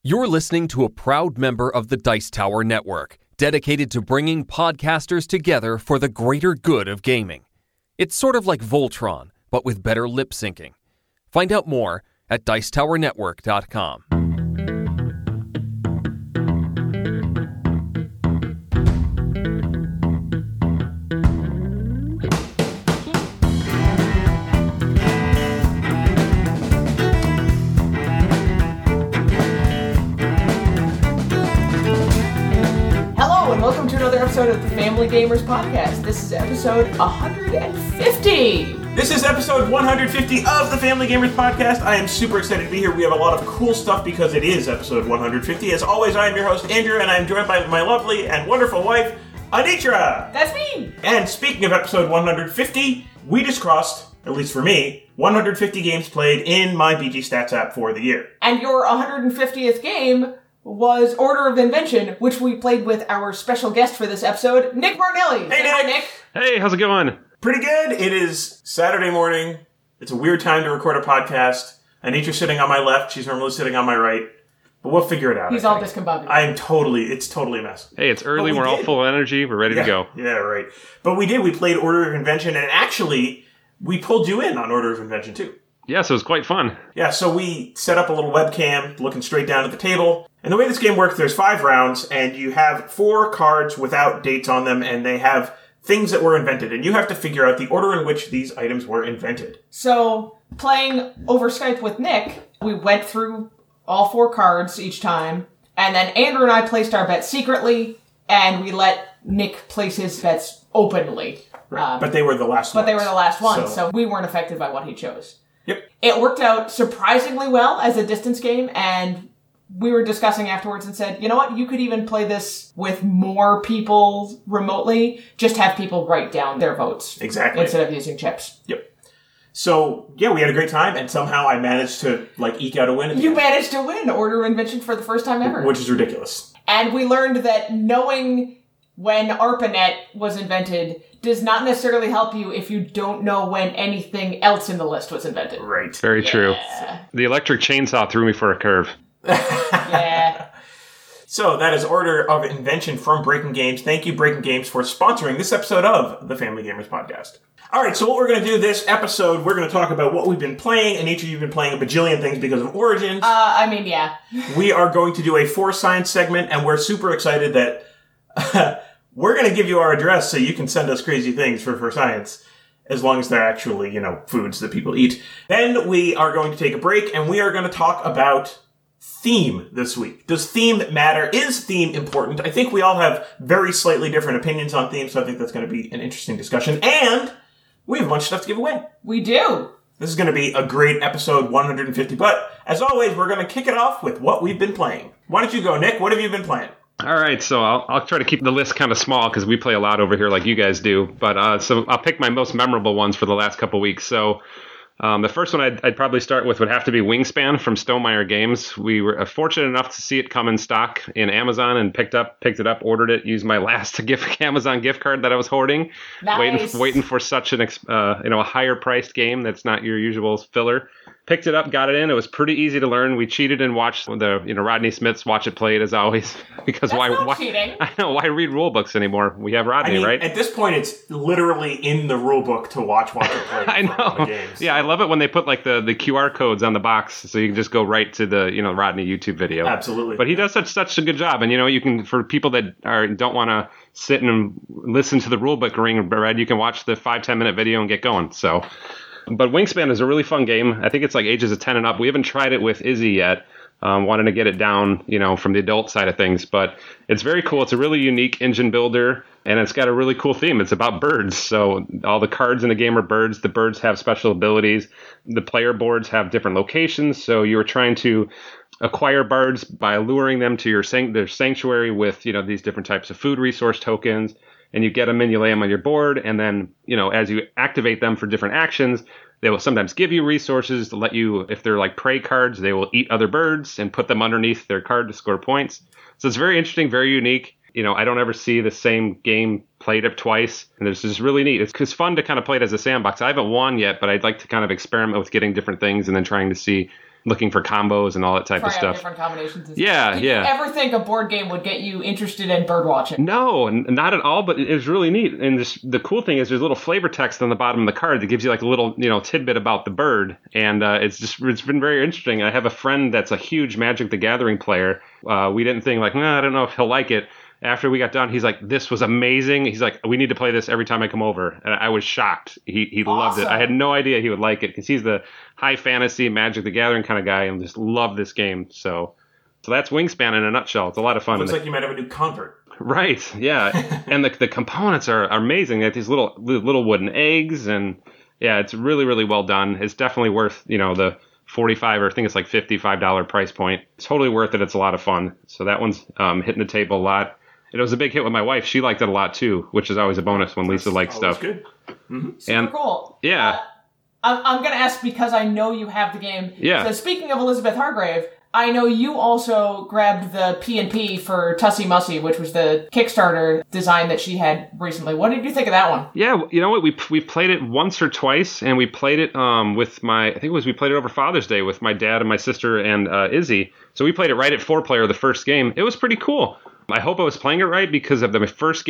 You're listening to a proud member of the Dice Tower Network, dedicated to bringing podcasters together for the greater good of gaming. It's sort of like Voltron, but with better lip syncing. Find out more at Dicetowernetwork.com. Welcome to another episode of the Family Gamers Podcast. This is episode 150. This is episode 150 of the Family Gamers Podcast. I am super excited to be here. We have a lot of cool stuff because it is episode 150. As always, I am your host, Andrew, and I am joined by my lovely and wonderful wife, Anitra. That's me. And speaking of episode 150, we just crossed, at least for me, 150 games played in my BG Stats app for the year. And your 150th game was Order of Invention, which we played with our special guest for this episode, Nick Martinelli. Hey, Hi, Nick. Nick. Hey, how's it going? Pretty good. It is Saturday morning. It's a weird time to record a podcast. Anitra's sitting on my left. She's normally sitting on my right. But we'll figure it out. He's all discombobulated. It's totally a mess. Hey, it's early. We're all full of energy. We're ready to go. Yeah, right. But we played Order of Invention, and actually, we pulled you in on Order of Invention, too. Yeah, so it was quite fun. Yeah, so we set up a little webcam looking straight down at the table. And the way this game works, there's 5 rounds, and you have 4 cards without dates on them, and they have things that were invented. And you have to figure out the order in which these items were invented. So, playing over Skype with Nick, we went through all 4 cards each time, and then Andrew and I placed our bets secretly, and we let Nick place his bets openly. Right. But they were the last ones. But they were the last ones, so we weren't affected by what he chose. Yep. It worked out surprisingly well as a distance game, and we were discussing afterwards and said, you know what, you could even play this with more people remotely, just have people write down their votes. Exactly. Instead of using chips. Yep. So, yeah, we had a great time, and somehow I managed to, eke out a win. You managed to win Order of Invention for the first time ever. Which is ridiculous. And we learned that knowing when ARPANET was invented does not necessarily help you if you don't know when anything else in the list was invented. Right. Very true. The electric chainsaw threw me for a curve. Yeah. So that is Order of Invention from Breaking Games. Thank you, Breaking Games, for sponsoring this episode of the Family Gamers Podcast. All right, so what we're going to do this episode, we're going to talk about what we've been playing, and each of you have been playing a bajillion things because of Origins. Yeah. We are going to do a For Science segment, and we're super excited that we're going to give you our address so you can send us crazy things for Science, as long as they're actually, foods that people eat. Then we are going to take a break, and we are going to talk about theme this week. Does theme matter? Is theme important? I think we all have very slightly different opinions on theme, so I think that's going to be an interesting discussion. And we have a bunch of stuff to give away. We do. This is going to be a great episode 150, but as always, we're going to kick it off with what we've been playing. Why don't you go, Nick? What have you been playing? All right, so I'll try to keep the list kind of small because we play a lot over here like you guys do. But so I'll pick my most memorable ones for the last couple weeks. So the first one I'd probably start with would have to be Wingspan from Stonemaier Games. We were fortunate enough to see it come in stock in Amazon and picked it up, ordered it, used my last Amazon gift card that I was hoarding, nice. waiting for such a higher priced game that's not your usual filler. Picked it up, got it in. It was pretty easy to learn. We cheated and watched Rodney Smith's Watch It Played as always. Because That's why not cheating. I know, why read rule books anymore? We have Rodney, right? At this point, it's literally in the rule book to watch It Played. I know. The games. Yeah, I love it when they put the QR codes on the box, so you can just go right to the Rodney YouTube video. Absolutely. But he does such a good job, and you can, for people that don't want to sit and listen to the rule book ring read, you can watch the 5-10 minute video and get going. So. But Wingspan is a really fun game. I think it's like ages of 10 and up. We haven't tried it with Izzy yet. Wanting to get it down, from the adult side of things. But it's very cool. It's a really unique engine builder, and it's got a really cool theme. It's about birds. So all the cards in the game are birds. The birds have special abilities. The player boards have different locations. So you're trying to acquire birds by luring them to their sanctuary with, these different types of food resource tokens. And you get them and you lay them on your board. And then, as you activate them for different actions, they will sometimes give you resources to let you, if they're like prey cards, they will eat other birds and put them underneath their card to score points. So it's very interesting, very unique. I don't ever see the same game played up twice. And it's just really neat. It's fun to kind of play it as a sandbox. I haven't won yet, but I'd like to kind of experiment with getting different things and then trying to see, looking for combos and all that type of Try out stuff. different combinations. And Yeah, stuff. Did yeah. you ever think a board game would get you interested in bird watching? No, not at all, but it was really neat. And the cool thing is there's a little flavor text on the bottom of the card that gives you like a little, tidbit about the bird. And it's been very interesting. I have a friend that's a huge Magic the Gathering player. We didn't think like, I don't know if he'll like it. After we got done, he's like, this was amazing. He's like, we need to play this every time I come over. And I was shocked. He loved it. I had no idea he would like it because he's the high fantasy Magic the Gathering kind of guy and just loved this game. So that's Wingspan in a nutshell. It's a lot of fun. Looks like you might have a new convert. Right, yeah. And the components are amazing. They have these little wooden eggs, and yeah, it's really, really well done. It's definitely worth, the $45 or I think it's like $55 price point. It's totally worth it. It's a lot of fun. So that one's hitting the table a lot. It was a big hit with my wife. She liked it a lot too, which is always a bonus when Lisa likes stuff. Good. Mm-hmm. Super cool. Yeah. I'm going to ask because I know you have the game. Yeah. So speaking of Elizabeth Hargrave, I know you also grabbed the P&P for Tussie Mussy, which was the Kickstarter design that she had recently. What did you think of that one? Yeah, you know what? We played it once or twice, and we played it we played it over Father's Day with my dad and my sister and Izzy. So we played it right at 4-player the first game. It was pretty cool. I hope I was playing it right because of my first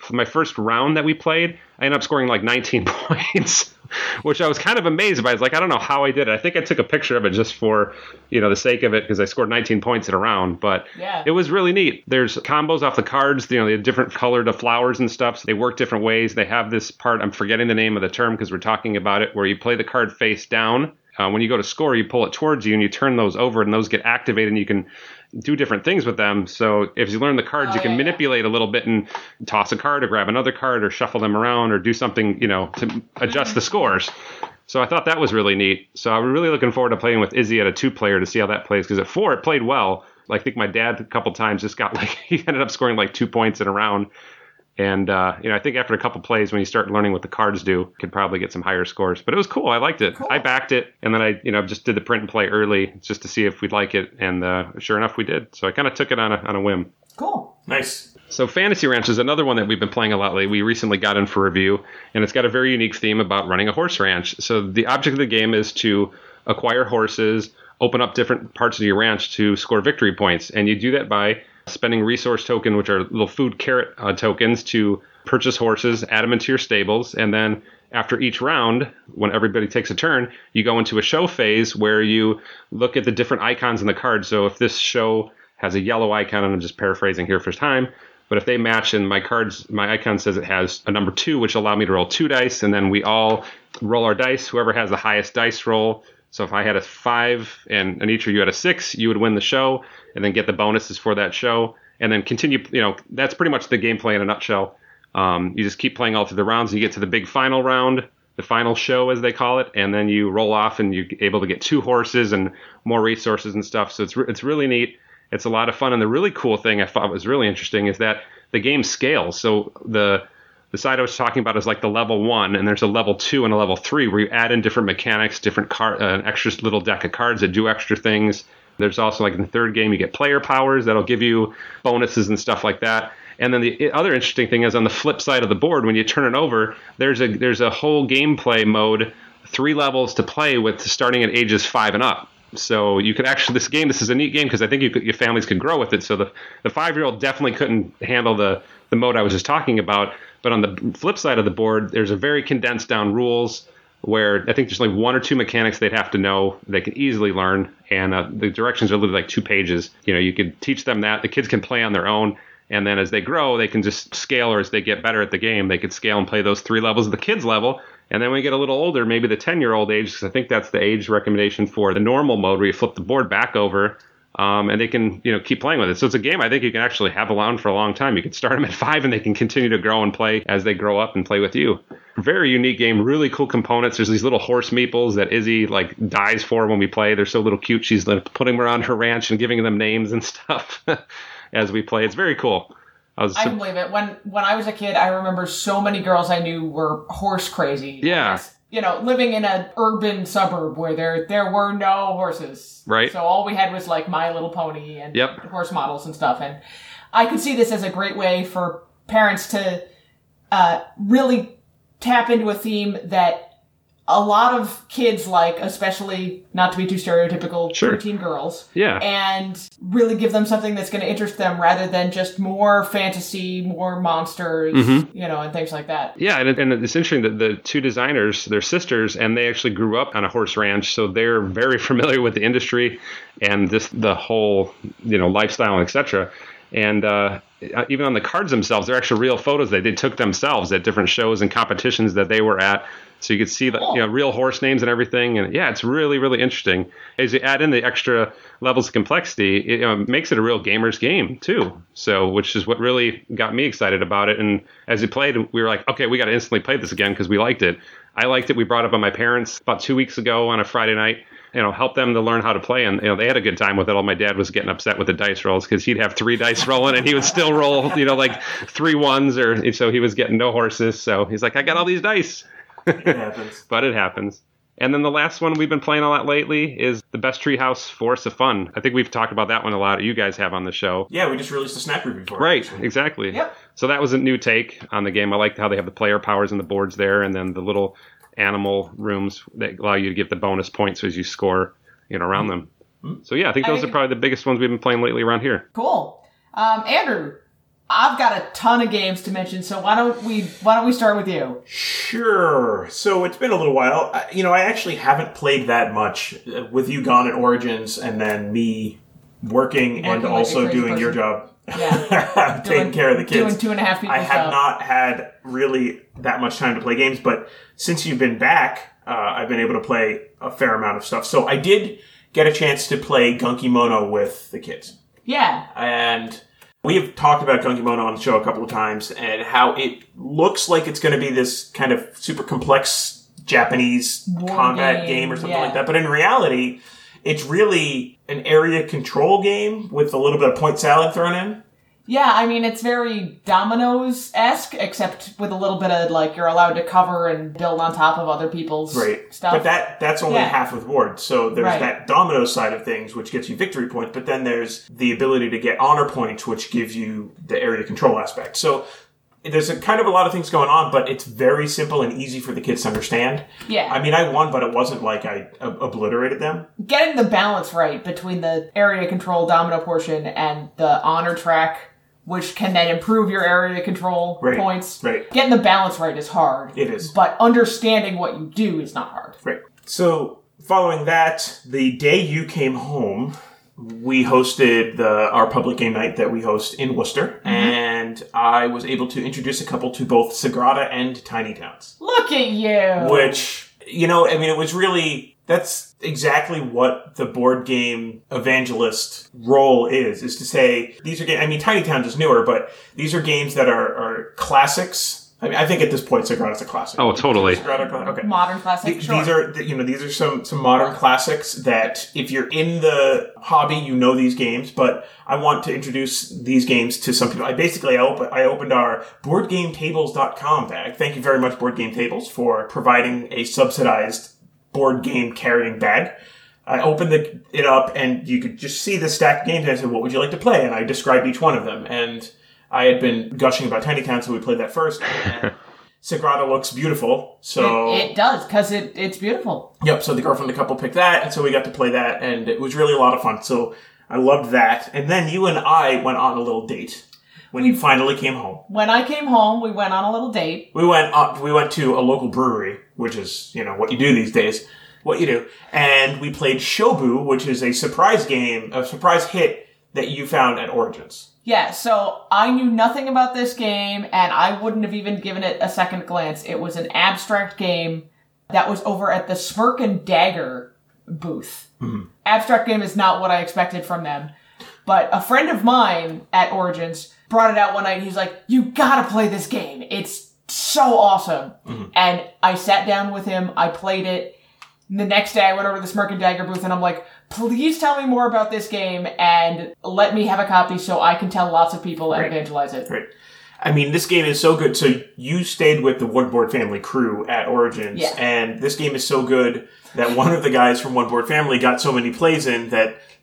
round that we played, I ended up scoring like 19 points, which I was kind of amazed by. I was like, I don't know how I did it. I think I took a picture of it just for, the sake of it because I scored 19 points in a round, but It was really neat. There's combos off the cards, they have different colored flowers and stuff. So they work different ways. They have this part, I'm forgetting the name of the term because we're talking about it, where you play the card face down. When you go to score, you pull it towards you and you turn those over and those get activated and you can do different things with them. So if you learn the cards, you can manipulate a little bit and toss a card or grab another card or shuffle them around or do something, to adjust the scores. So I thought that was really neat. So I'm really looking forward to playing with Izzy at a 2-player to see how that plays. Because at 4, it played well. I think my dad a couple times just got he ended up scoring 2 points in a round. And, I think after a couple plays, when you start learning what the cards do, could probably get some higher scores. But it was cool. I liked it. Cool. I backed it. And then I, just did the print and play early just to see if we'd like it. And sure enough, we did. So I kind of took it on a whim. Cool. Nice. So Fantasy Ranch is another one that we've been playing a lot lately. We recently got in for review. And it's got a very unique theme about running a horse ranch. So the object of the game is to acquire horses, open up different parts of your ranch to score victory points. And you do that by spending resource token, which are little food carrot tokens, to purchase horses, add them into your stables, and then after each round, when everybody takes a turn, you go into a show phase where you look at the different icons in the card. So if this show has a yellow icon, and I'm just paraphrasing here for time, but if they match and my icon says it has a number 2, which allow me to roll 2 dice, and then we all roll our dice, whoever has the highest dice roll. So if I had a 5 and each of you had a 6, you would win the show and then get the bonuses for that show and then continue. That's pretty much the gameplay in a nutshell. You just keep playing all through the rounds. And you get to the big final round, the final show, as they call it. And then you roll off and you're able to get 2 horses and more resources and stuff. So it's really neat. It's a lot of fun. And the really cool thing I thought was really interesting is that the game scales. So the side I was talking about is like the level 1, and there's a level 2 and a level 3 where you add in different mechanics, different an extra little deck of cards that do extra things. There's also, like in the third game, you get player powers that'll give you bonuses and stuff like that. And then the other interesting thing is on the flip side of the board, when you turn it over, there's a whole gameplay mode, 3 levels to play with, starting at ages 5 and up. So you could actually, this is a neat game because I think your families could grow with it. So the 5-year-old definitely couldn't handle the mode I was just talking about. But on the flip side of the board, there's a very condensed down rules where I think there's like 1 or 2 mechanics they'd have to know they can easily learn. And the directions are literally like 2 pages. You could teach them that. The kids can play on their own. And then as they grow, they can just scale, or as they get better at the game, they could scale and play those 3 levels of the kids level. And then when you get a little older, maybe the 10-year-old age, because I think that's the age recommendation for the normal mode where you flip the board back over. And they can, keep playing with it. So it's a game I think you can actually have around for a long time. You can start them at 5 and they can continue to grow and play as they grow up and play with you. Very unique game, really cool components. There's these little horse meeples that Izzy dies for when we play. They're so little cute. She's putting them around her ranch and giving them names and stuff as we play. It's very cool. I can believe it. When I was a kid, I remember so many girls I knew were horse crazy. Yeah. Living in an urban suburb where there were no horses. Right. So all we had was My Little Pony and horse models and stuff. And I could see this as a great way for parents to really tap into a theme that a lot of kids like, especially not to be too stereotypical, Sure. preteen girls. Yeah. And really give them something that's going to interest them rather than just more fantasy, more monsters, and things like that. Yeah, and it's interesting that the two designers, they're sisters, and they actually grew up on a horse ranch, so they're very familiar with the industry and the whole, lifestyle, and etc. And even on the cards themselves, they're actually real photos that they took themselves at different shows and competitions that they were at. So you could see the real horse names and everything. And yeah, it's really, really interesting. As you add in the extra levels of complexity, it makes it a real gamer's game too. So, which is what really got me excited about it. And as we played, we were like, okay, we got to instantly play this again because we liked it. I liked it. We brought it up on my parents about 2 weeks ago on a Friday night. Help them to learn how to play. And, they had a good time with it. All my dad was getting upset with the dice rolls because he'd have 3 dice rolling and he would still roll, like 3 1s, so he was getting no horses. So he's like, I got all these dice. It happens. But it happens. And then the last one we've been playing a lot lately is the Best Treehouse Forest of Fun. I think we've talked about that one a lot. You guys have on the show. Yeah, we just released a snack review for it. Right, actually. exactly. Yep. So that was a new take on the game. I liked how they have the player powers and the boards there, and then the little animal rooms that allow you to get the bonus points as you score, around them. So yeah, I think those are probably the biggest ones we've been playing lately around here. Cool. Andrew, I've got a ton of games to mention, so why don't we start with you? Sure. So it's been a little while. I actually haven't played that much with you gone at Origins and then me working and like also a crazy doing your person. job. Yeah. Taking care of the kids. Doing 2.5 people's I have job. not had really that much time to play games, but since you've been back, I've been able to play a fair amount of stuff. So I did get a chance to play Gunky Mono with the kids. Yeah. And we have talked about Gunky Mono on the show a couple of times and how it looks like it's going to be this kind of super complex Japanese combat game or something like that. But in reality, it's really an area control game with a little bit of point salad thrown in. Yeah, I mean, it's very Dominoes-esque, except with a little bit of, you're allowed to cover and build on top of other people's stuff. But that's only half of the board. So there's that Dominoes side of things, which gets you victory points, but then there's the ability to get honor points, which gives you the area control aspect. So there's a kind of a lot of things going on, but it's very simple and easy for the kids to understand. Yeah. I mean, I won, but it wasn't like I obliterated them. Getting the balance right between the area control domino portion and the honor track, which can then improve your area control points. Right. Getting the balance right is hard. It is. But understanding what you do is not hard. Right. So following that, the day you came home, we hosted our public game night that we host in Worcester, and I was able to introduce a couple to both Sagrada and Tiny Towns. Look at you! Which, it was really... That's exactly what the board game evangelist role is to say, these are games... I mean, Tiny Towns is newer, but these are games that are classics. I mean, I think at this point, Sagrada's a classic. Oh, totally. Okay. Modern classic, sure. These are some modern classics that if you're in the hobby, these games, but I want to introduce these games to some people. I opened our BoardGameTables.com bag. Thank you very much, Board Game Tables, for providing a subsidized board game carrying bag. I opened it up and you could just see the stack of games and I said, what would you like to play? And I described each one of them. And I had been gushing about Tiny Town, so we played that first. And Sagrada looks beautiful, so... It does, because it's beautiful. Yep, so the girlfriend and the couple picked that, and so we got to play that, and it was really a lot of fun. So I loved that. And then you and I went on a little date when you finally came home. When I came home, we went on a little date. We went to a local brewery, which is, what you do these days. What you do. And we played Shobu, which is a surprise game, a surprise hit that you found at Origins. Yeah, so I knew nothing about this game, and I wouldn't have even given it a second glance. It was an abstract game that was over at the Smirk and Dagger booth. Mm-hmm. Abstract game is not what I expected from them. But a friend of mine at Origins brought it out one night, and he's like, you gotta play this game. It's so awesome. Mm-hmm. And I sat down with him, I played it. And the next day I went over to the Smirk and Dagger booth, and I'm like, please tell me more about this game and let me have a copy so I can tell lots of people and evangelize it. Right. I mean, this game is so good. So you stayed with the One Board Family crew at Origins, and this game is so good that one of the guys from One Board Family got so many plays in that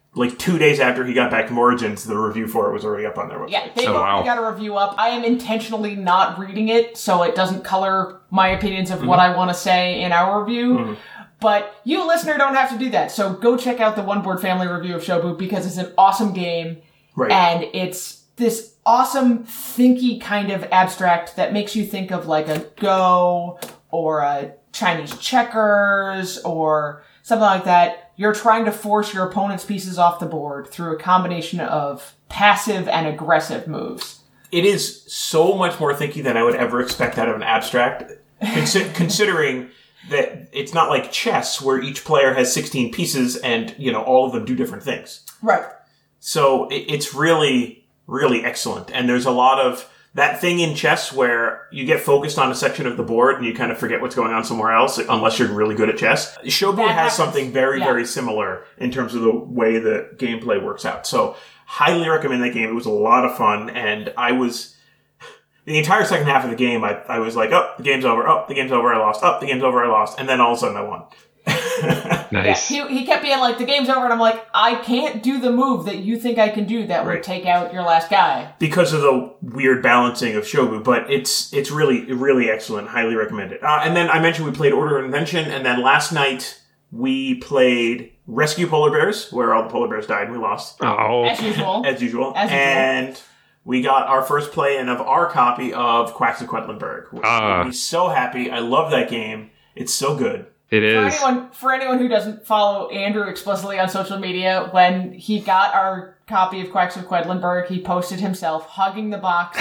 like 2 days after he got back from Origins, the review for it was already up on their website. Yeah, they've already got a review up. I am intentionally not reading it, so it doesn't color my opinions of what I want to say in our review. But you, listener, don't have to do that. So go check out the One Board Family review of Shobu because it's an awesome game. Right. And it's this awesome, thinky kind of abstract that makes you think of like a Go or a Chinese checkers or something like that. You're trying to force your opponent's pieces off the board through a combination of passive and aggressive moves. It is so much more thinky than I would ever expect out of an abstract, considering that it's not like chess where each player has 16 pieces and, all of them do different things. Right. So it's really, really excellent. And there's a lot of that thing in chess where you get focused on a section of the board and you kind of forget what's going on somewhere else, unless you're really good at chess. Shobu has something very, very similar in terms of the way the gameplay works out. So highly recommend that game. It was a lot of fun. And the entire second half of the game, I was like, oh, the game's over. Oh, the game's over. I lost. Oh, the game's over. I lost. And then all of a sudden I won. Nice. Yeah, he kept being like, the game's over, and I'm like, I can't do the move that you think I can do that would take out your last guy. Because of the weird balancing of Shobu, but it's really, really excellent. Highly recommend it. And then I mentioned we played Order of Invention, and then last night we played Rescue Polar Bears, where all the polar bears died and we lost. Oh. As usual. As usual. And we got our first play in of our copy of Quacks of Quedlinburg, which made me so happy. I love that game. It's so good. It is. For anyone who doesn't follow Andrew explicitly on social media, when he got our copy of Quacks of Quedlinburg, he posted himself hugging the box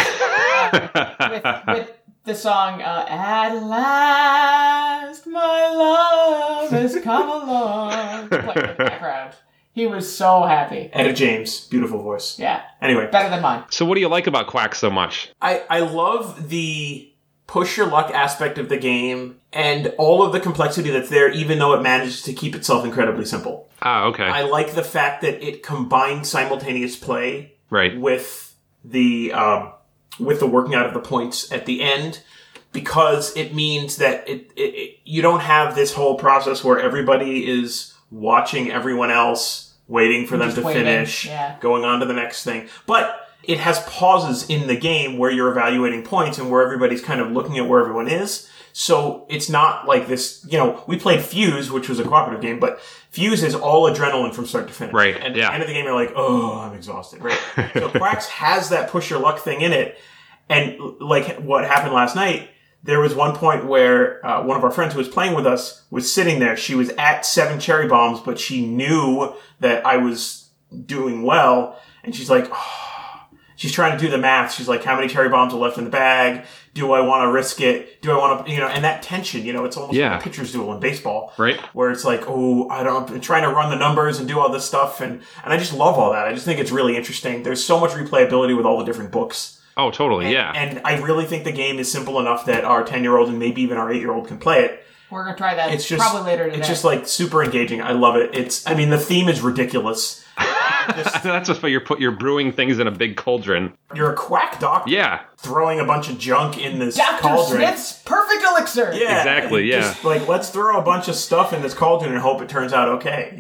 with the song, At Last My Love Has Come Along, playing in the background. He was so happy. Etta James, beautiful voice. Yeah. Anyway. Better than mine. So what do you like about Quack so much? I love the push your luck aspect of the game and all of the complexity that's there, even though it manages to keep itself incredibly simple. Okay. I like the fact that it combines simultaneous play with the working out of the points at the end, because it means that you don't have this whole process where everybody is watching everyone else, waiting for them to finish, going on to the next thing. But it has pauses in the game where you're evaluating points and where everybody's kind of looking at where everyone is. So it's not like this, we played Fuse, which was a cooperative game, but Fuse is all adrenaline from start to finish. Right. And at the end of the game, you're like, oh, I'm exhausted. Right. So Quacks has that push your luck thing in it. And like what happened last night, there was one point where one of our friends who was playing with us was sitting there. She was at 7 cherry bombs, but she knew that I was doing well. And she's like, she's trying to do the math. She's like, how many cherry bombs are left in the bag? Do I want to risk it? Do I want to, and that tension, it's almost like a pitcher's duel in baseball. Right. Where it's like, I'm trying to run the numbers and do all this stuff. And I just love all that. I just think it's really interesting. There's so much replayability with all the different books. Oh, totally, And I really think the game is simple enough that our 10-year-old and maybe even our 8-year-old can play it. We're going to try that probably later today. It's just like super engaging. I love it. The theme is ridiculous. That's just why you're brewing things in a big cauldron. You're a quack doctor. Yeah. Throwing a bunch of junk in this Dr. cauldron. Smith's perfect elixir. Yeah. Exactly, yeah. Just let's throw a bunch of stuff in this cauldron and hope it turns out okay,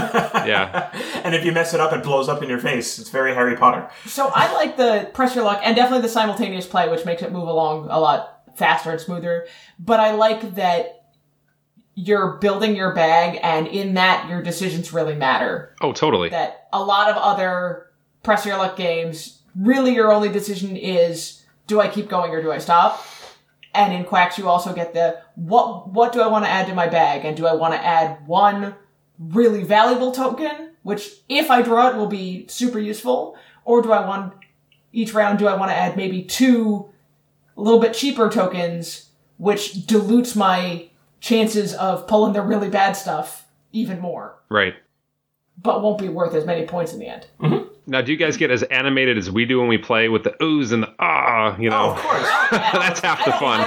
Yeah. And if you mess it up, it blows up in your face. It's very Harry Potter. So I like the press your luck and definitely the simultaneous play, which makes it move along a lot faster and smoother. But I like that you're building your bag, and in that, your decisions really matter. Oh, totally. That a lot of other press your luck games, really your only decision is, do I keep going or do I stop? And in Quacks, you also get the, what do I want to add to my bag? And do I want to add one really valuable token, which if I draw it will be super useful? Or do I want, each round, do I want to add maybe 2 a little bit cheaper tokens, which dilutes my chances of pulling the really bad stuff even more. Right. But won't be worth as many points in the end. Mm-hmm. Now, do you guys get as animated as we do when we play with the oohs and the Oh, of course. That's half the fun.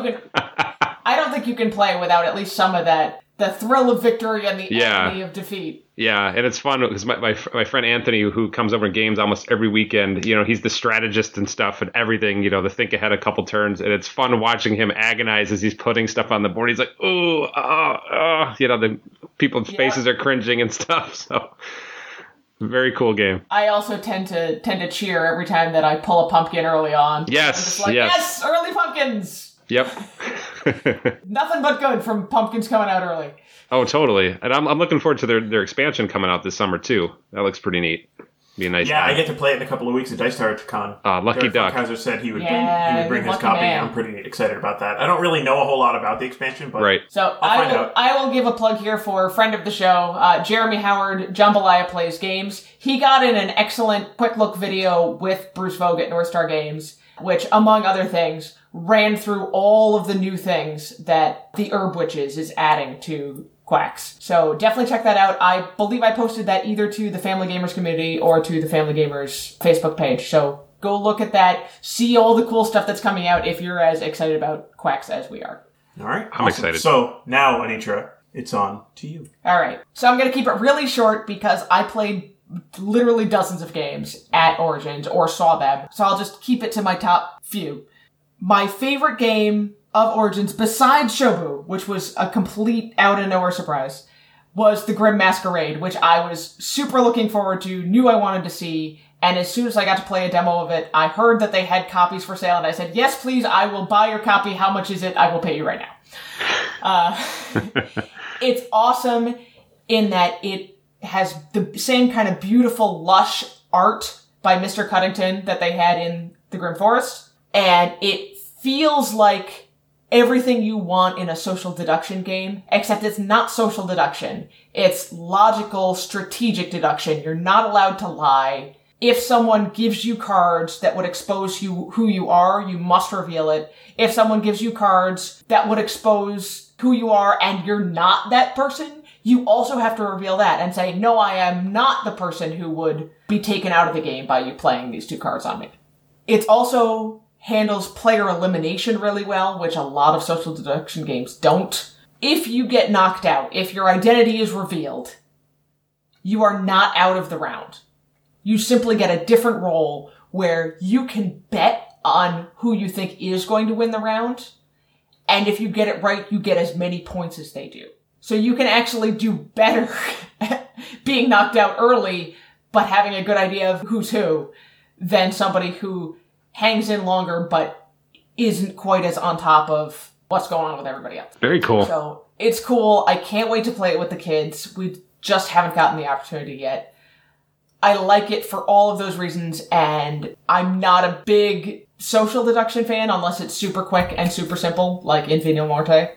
I don't think you can play without at least some of that. The thrill of victory and the agony of defeat. Yeah, and it's fun because my friend Anthony, who comes over to games almost every weekend, he's the strategist and stuff and everything, the think ahead a couple turns. And it's fun watching him agonize as he's putting stuff on the board. He's like, the people's faces are cringing and stuff. So Very cool game. I also tend to cheer every time that I pull a pumpkin early on. Yes, I'm just like, yes. yes, early pumpkins. Yep. Nothing but good from pumpkins coming out early. Oh, totally. And I'm looking forward to their expansion coming out this summer, too. That looks pretty neat. Be a nice Yeah, time. I get to play it in a couple of weeks at Dice Tower Con. Lucky duck. Kaiser said he would Yeah, bring his lucky copy. man. I'm pretty excited about that. I don't really know a whole lot about the expansion, but Right. So I'll find out. I will give a plug here for friend of the show, Jeremy Howard, Jambalaya Plays Games. He got in an excellent quick look video with Bruce Vogt at North Star Games, which, among other things, ran through all of the new things that the Herb Witches is adding to Quacks. So definitely check that out. I believe I posted that either to the Family Gamers community or to the Family Gamers Facebook page. So go look at that, see all the cool stuff that's coming out if you're as excited about Quacks as we are. all right. I'm excited. So now, Anitra, it's on to you. All right. So I'm going to keep it really short because I played literally dozens of games at Origins or saw them. So I'll just keep it to my top few. My favorite game of Origins, besides Shobu, which was a complete out-of-nowhere surprise, was The Grim Masquerade, which I was super looking forward to, knew I wanted to see, and as soon as I got to play a demo of it, I heard that they had copies for sale, and I said, yes, please, I will buy your copy. How much is it? I will pay you right now. It's awesome in that it has the same kind of beautiful, lush art by Mr. Cuddington that they had in The Grim Forest, and it feels like everything you want in a social deduction game, except it's not social deduction. It's logical, strategic deduction. You're not allowed to lie. If someone gives you cards that would expose you who you are, you must reveal it. If someone gives you cards that would expose who you are and you're not that person, you also have to reveal that and say, no, I am not the person who would be taken out of the game by you playing these two cards on me. It's also handles player elimination really well, which a lot of social deduction games don't. If you get knocked out, if your identity is revealed, you are not out of the round. You simply get a different role where you can bet on who you think is going to win the round, and if you get it right, you get as many points as they do. So you can actually do better being knocked out early, but having a good idea of who's who, than somebody who hangs in longer, but isn't quite as on top of what's going on with everybody else. Very cool. So it's cool. I can't wait to play it with the kids. We just haven't gotten the opportunity yet. I like it for all of those reasons, and I'm not a big social deduction fan unless it's super quick and super simple, like Infinio Morte.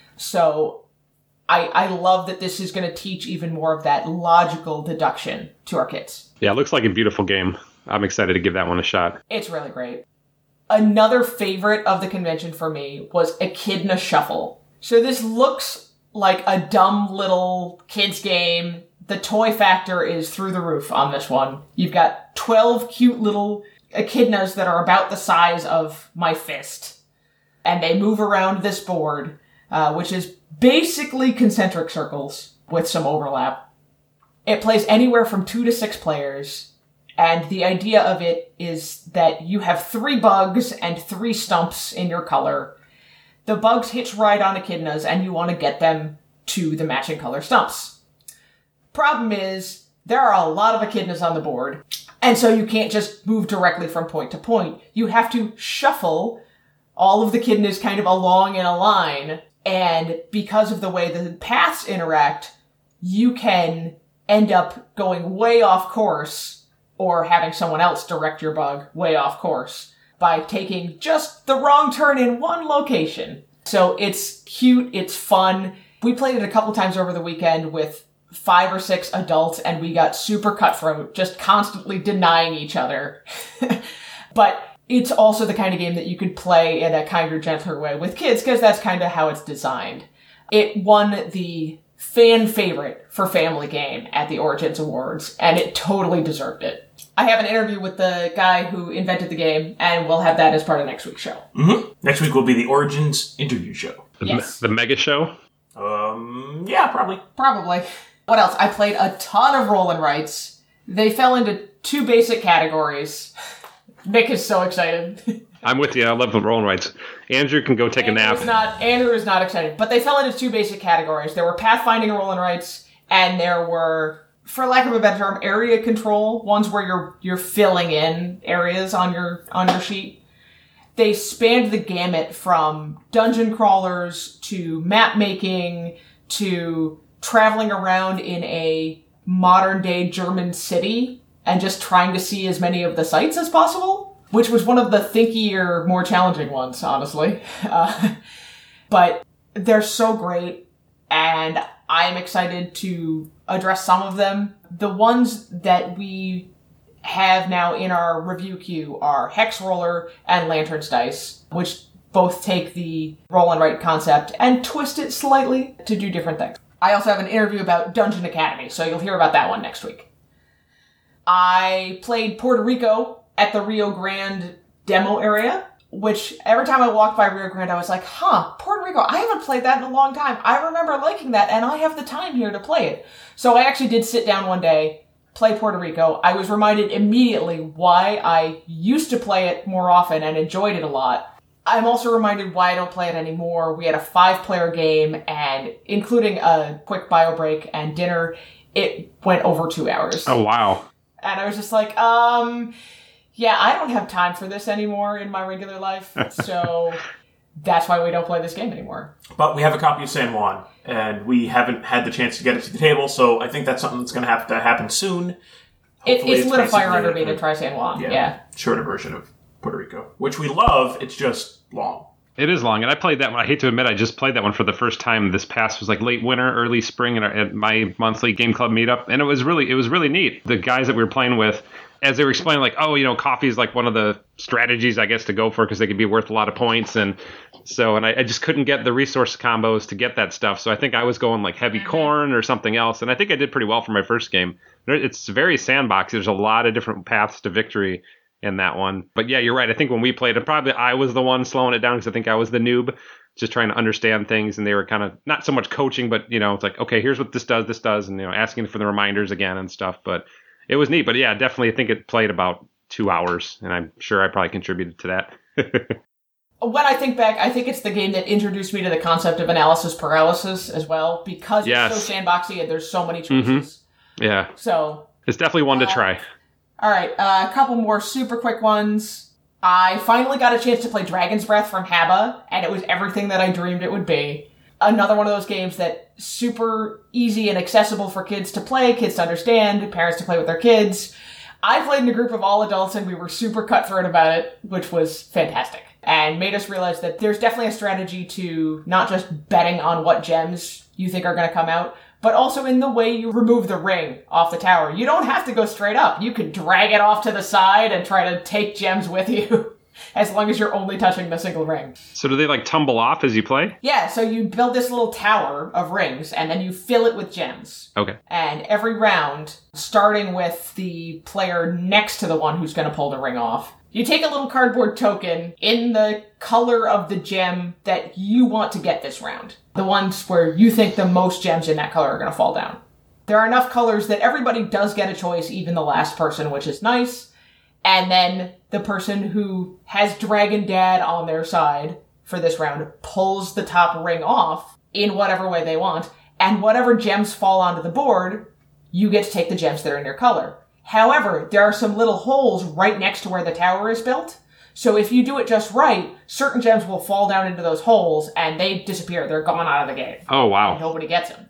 So I love that this is going to teach even more of that logical deduction to our kids. Yeah, it looks like a beautiful game. I'm excited to give that one a shot. It's really great. Another favorite of the convention for me was Echidna Shuffle. So this looks like a dumb little kids game. The toy factor is through the roof on this one. You've got 12 cute little echidnas that are about the size of my fist. And they move around this board, which is basically concentric circles with some overlap. It plays anywhere from 2 to 6 players. And the idea of it is that you have 3 bugs and 3 stumps in your color. The bugs hitch ride on echidnas, and you want to get them to the matching color stumps. Problem is, there are a lot of echidnas on the board, and so you can't just move directly from point to point. You have to shuffle all of the echidnas kind of along in a line, and because of the way the paths interact, you can end up going way off course, or having someone else direct your bug way off course by taking just the wrong turn in one location. So it's cute, it's fun. We played it a couple times over the weekend with 5 or 6 adults, and we got super cutthroat, just constantly denying each other. But it's also the kind of game that you could play in a kinder, gentler way with kids, because that's kind of how it's designed. It won the fan favorite for family game at the Origins Awards, and it totally deserved it. I have an interview with the guy who invented the game, and we'll have that as part of next week's show. Mm-hmm. Next week will be the Origins interview show. Yes. The mega show? Yeah, probably. Probably. What else? I played a ton of roll and writes. They fell into 2 basic categories. Nick is so excited. I'm with you. I love the roll and rights. Andrew can go take a nap. Andrew is not excited. But they fell into 2 basic categories. There were pathfinding roll and writes, and there were for lack of a better term, area control, ones where you're filling in areas on your sheet. They spanned the gamut from dungeon crawlers to map making to traveling around in a modern-day German city and just trying to see as many of the sights as possible, which was one of the thinkier, more challenging ones, honestly. But they're so great, and I'm excited to address some of them. The ones that we have now in our review queue are Hex Roller and Lanterns Dice, which both take the roll and write concept and twist it slightly to do different things. I also have an interview about Dungeon Academy, so you'll hear about that one next week. I played Puerto Rico at the Rio Grande demo area, which every time I walked by Rio Grande, I was like, Puerto Rico, I haven't played that in a long time. I remember liking that, and I have the time here to play it. So I actually did sit down one day, play Puerto Rico. I was reminded immediately why I used to play it more often and enjoyed it a lot. I'm also reminded why I don't play it anymore. We had a 5-player game, and including a quick bio break and dinner, it went over 2 hours. Oh, wow. And I was just like, yeah, I don't have time for this anymore in my regular life, so that's why we don't play this game anymore. But we have a copy of San Juan, and we haven't had the chance to get it to the table, so I think that's something that's going to have to happen soon. It's lit a fire under me to try San Juan, yeah. Shorter version of Puerto Rico, which we love, it's just long. It is long, and I played that one. I hate to admit, I just played that one for the first time this past, was like late winter, early spring at my monthly game club meetup, and it was really neat. The guys that we were playing with, as they were explaining, like, coffee is like one of the strategies, I guess, to go for because they could be worth a lot of points, and I just couldn't get the resource combos to get that stuff. So I think I was going like heavy corn or something else, and I think I did pretty well for my first game. It's very sandbox. There's a lot of different paths to victory in that one. But yeah, you're right. I think when we played it, probably I was the one slowing it down because I think I was the noob, just trying to understand things, and they were kind of not so much coaching, but it's like, okay, here's what this does, and asking for the reminders again and stuff. But it was neat. But yeah, definitely, I think it played about 2 hours, and I'm sure I probably contributed to that. When I think back, I think it's the game that introduced me to the concept of analysis paralysis as well, because it's so sandboxy and there's so many choices. Mm-hmm. Yeah. So it's definitely one to try. All right, a couple more super quick ones. I finally got a chance to play Dragon's Breath from Haba, and it was everything that I dreamed it would be. Another one of those games that super easy and accessible for kids to play, kids to understand, parents to play with their kids. I played in a group of all adults, and we were super cutthroat about it, which was fantastic, and made us realize that there's definitely a strategy to not just betting on what gems you think are going to come out, but also in the way you remove the ring off the tower. You don't have to go straight up. You can drag it off to the side and try to take gems with you, as long as you're only touching the single ring. So do they tumble off as you play? Yeah, so you build this little tower of rings, and then you fill it with gems. Okay. And every round, starting with the player next to the one who's going to pull the ring off, you take a little cardboard token in the color of the gem that you want to get this round. The ones where you think the most gems in that color are going to fall down. There are enough colors that everybody does get a choice, even the last person, which is nice. And then the person who has Dragon Dad on their side for this round pulls the top ring off in whatever way they want. And whatever gems fall onto the board, you get to take the gems that are in your color. However, there are some little holes right next to where the tower is built. So if you do it just right, certain gems will fall down into those holes and they disappear. They're gone out of the game. Oh, wow. And nobody gets them.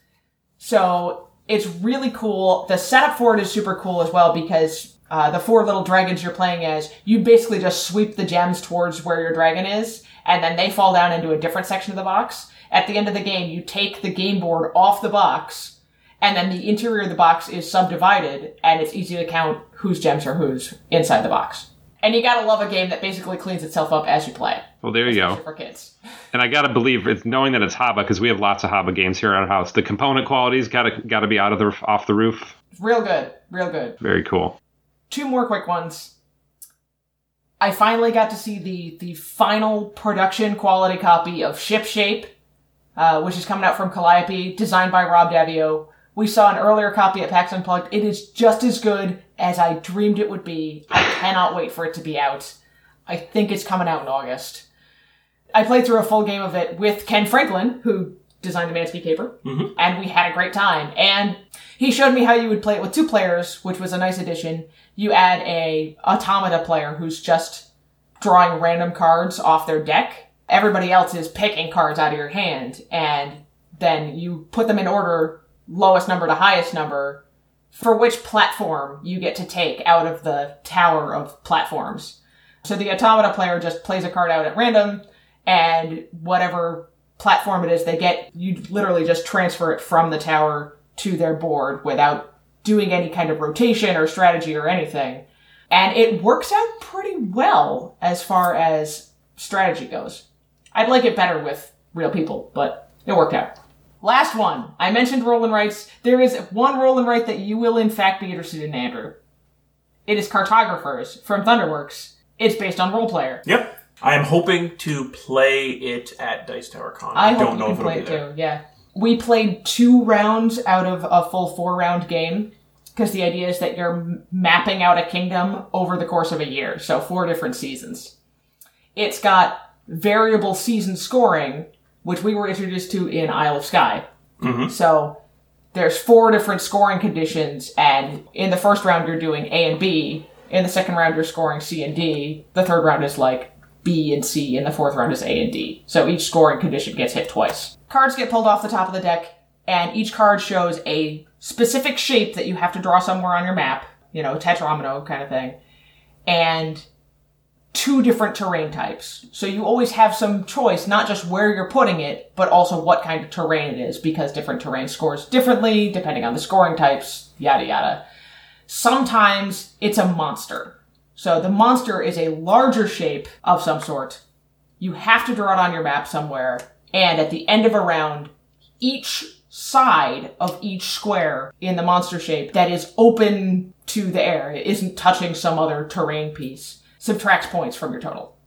So it's really cool. The setup for it is super cool as well because the 4 little dragons you're playing as, you basically just sweep the gems towards where your dragon is, and then they fall down into a different section of the box. At the end of the game, you take the game board off the box, and then the interior of the box is subdivided, and it's easy to count whose gems are whose inside the box. And you gotta love a game that basically cleans itself up as you play. Well, there you go. For kids. And I gotta believe, it's knowing that it's Haba, because we have lots of Haba games here at our house, the component quality's gotta be off the roof. Real good. Real good. Very cool. 2 more quick ones. I finally got to see the final production quality copy of Shipshape, which is coming out from Calliope, designed by Rob Davio. We saw an earlier copy at PAX Unplugged. It is just as good as I dreamed it would be. I cannot wait for it to be out. I think it's coming out in August. I played through a full game of it with Ken Franklin, who designed the Mansky Caper, and we had a great time. And He showed me how you would play it with 2 players, which was a nice addition. You add a automata player who's just drawing random cards off their deck. Everybody else is picking cards out of your hand, and then you put them in order, lowest number to highest number, for which platform you get to take out of the tower of platforms. So the automata player just plays a card out at random, and whatever platform it is they get, you literally just transfer it from the tower to their board without doing any kind of rotation or strategy or anything. And it works out pretty well as far as strategy goes. I'd like it better with real people, but it worked out. Last one. I mentioned roll and writes. There is one roll and write that you will in fact be interested in, Andrew. It is Cartographers from Thunderworks. It's based on Roll Player. Yep. I am hoping to play it at Dice Tower Con. I hope don't know you if can it'll play be it there. too, yeah. We played 2 rounds out of a full 4-round game, because the idea is that you're mapping out a kingdom over the course of a year, so 4 different seasons. It's got variable season scoring, which we were introduced to in Isle of Skye. Mm-hmm. So there's 4 different scoring conditions, and in the first round you're doing A and B, in the second round you're scoring C and D, the third round is like B and C, and the fourth round is A and D. So each scoring condition gets hit twice. Cards get pulled off the top of the deck, and each card shows a specific shape that you have to draw somewhere on your map, tetromino kind of thing, and 2 different terrain types. So you always have some choice, not just where you're putting it, but also what kind of terrain it is, because different terrain scores differently, depending on the scoring types, yada yada. Sometimes it's a monster. So the monster is a larger shape of some sort. You have to draw it on your map somewhere, and at the end of a round, each side of each square in the monster shape that is open to the air, it isn't touching some other terrain piece, subtracts points from your total.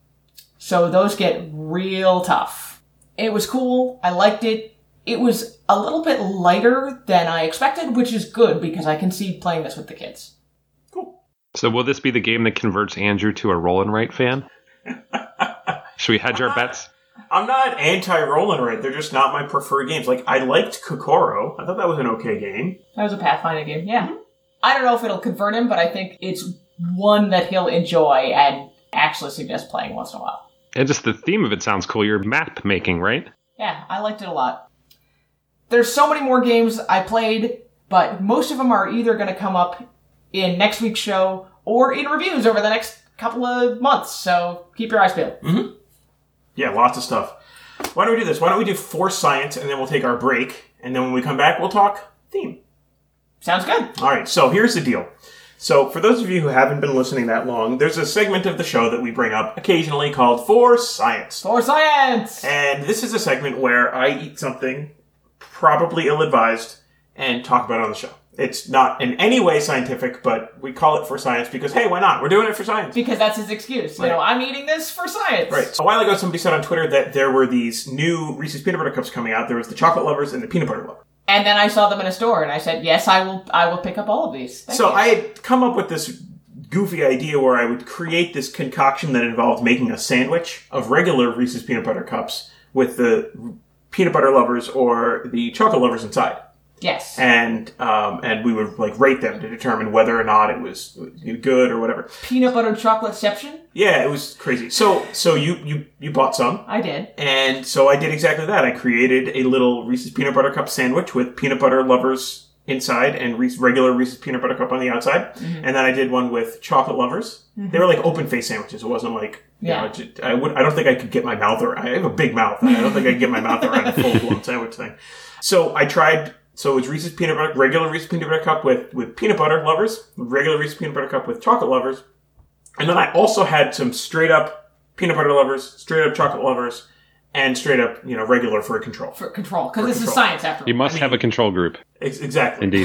So those get real tough. It was cool. I liked it. It was a little bit lighter than I expected, which is good because I can see playing this with the kids. Cool. So will this be the game that converts Andrew to a roll and write fan? Should we hedge our bets? I'm not anti-roll and write. They're just not my preferred games. Like, I liked Kokoro. I thought that was an okay game. That was a Pathfinder game, yeah. I don't know if it'll convert him, but I think it's one that he'll enjoy and actually suggest playing once in a while. And just the theme of it sounds cool. You're map making, right? Yeah, I liked it a lot. There's so many more games I played, but most of them are either going to come up in next week's show or in reviews over the next couple of months, so keep your eyes peeled. Mm-hmm. Yeah, lots of stuff. Why don't we do this? Why don't we do Force Science, and then we'll take our break, and then when we come back, we'll talk theme. Sounds good. All right, so here's the deal. So for those of you who haven't been listening that long, there's a segment of the show that we bring up occasionally called Force Science. For science! And this is a segment where I eat something probably ill-advised and talk about it on the show. It's not in any way scientific, but we call it For Science because, hey, why not? We're doing it for science. Because that's his excuse. Right. I'm eating this for science. Right. So a while ago, somebody said on Twitter that there were these new Reese's Peanut Butter Cups coming out. There was the Chocolate Lovers and the Peanut Butter Lovers. And then I saw them in a store, and I said, yes, I will pick up all of these. Thank you. I had come up with this goofy idea where I would create this concoction that involved making a sandwich of regular Reese's Peanut Butter Cups with the Peanut Butter Lovers or the Chocolate Lovers inside. Yes. And we would rate them to determine whether or not it was good or whatever. Peanut butter chocolateception? Yeah, it was crazy. So you bought some. I did. And so I did exactly that. I created a little Reese's Peanut Butter Cup sandwich with Peanut Butter Lovers inside and regular Reese's Peanut Butter Cup on the outside. Mm-hmm. And then I did one with Chocolate Lovers. Mm-hmm. They were like open face sandwiches. It wasn't like, I don't think I could get my mouth around. I have a big mouth. I don't think I could get my mouth around a full-blown sandwich thing. So I tried. So it was Reese's Peanut Butter, regular Reese's Peanut Butter Cup with Peanut Butter Lovers, regular Reese's Peanut Butter Cup with Chocolate Lovers. And then I also had some straight up Peanut Butter Lovers, straight up Chocolate Lovers, and straight up, regular for control. For control, because this is science after all. You must have a control group. Exactly. Indeed.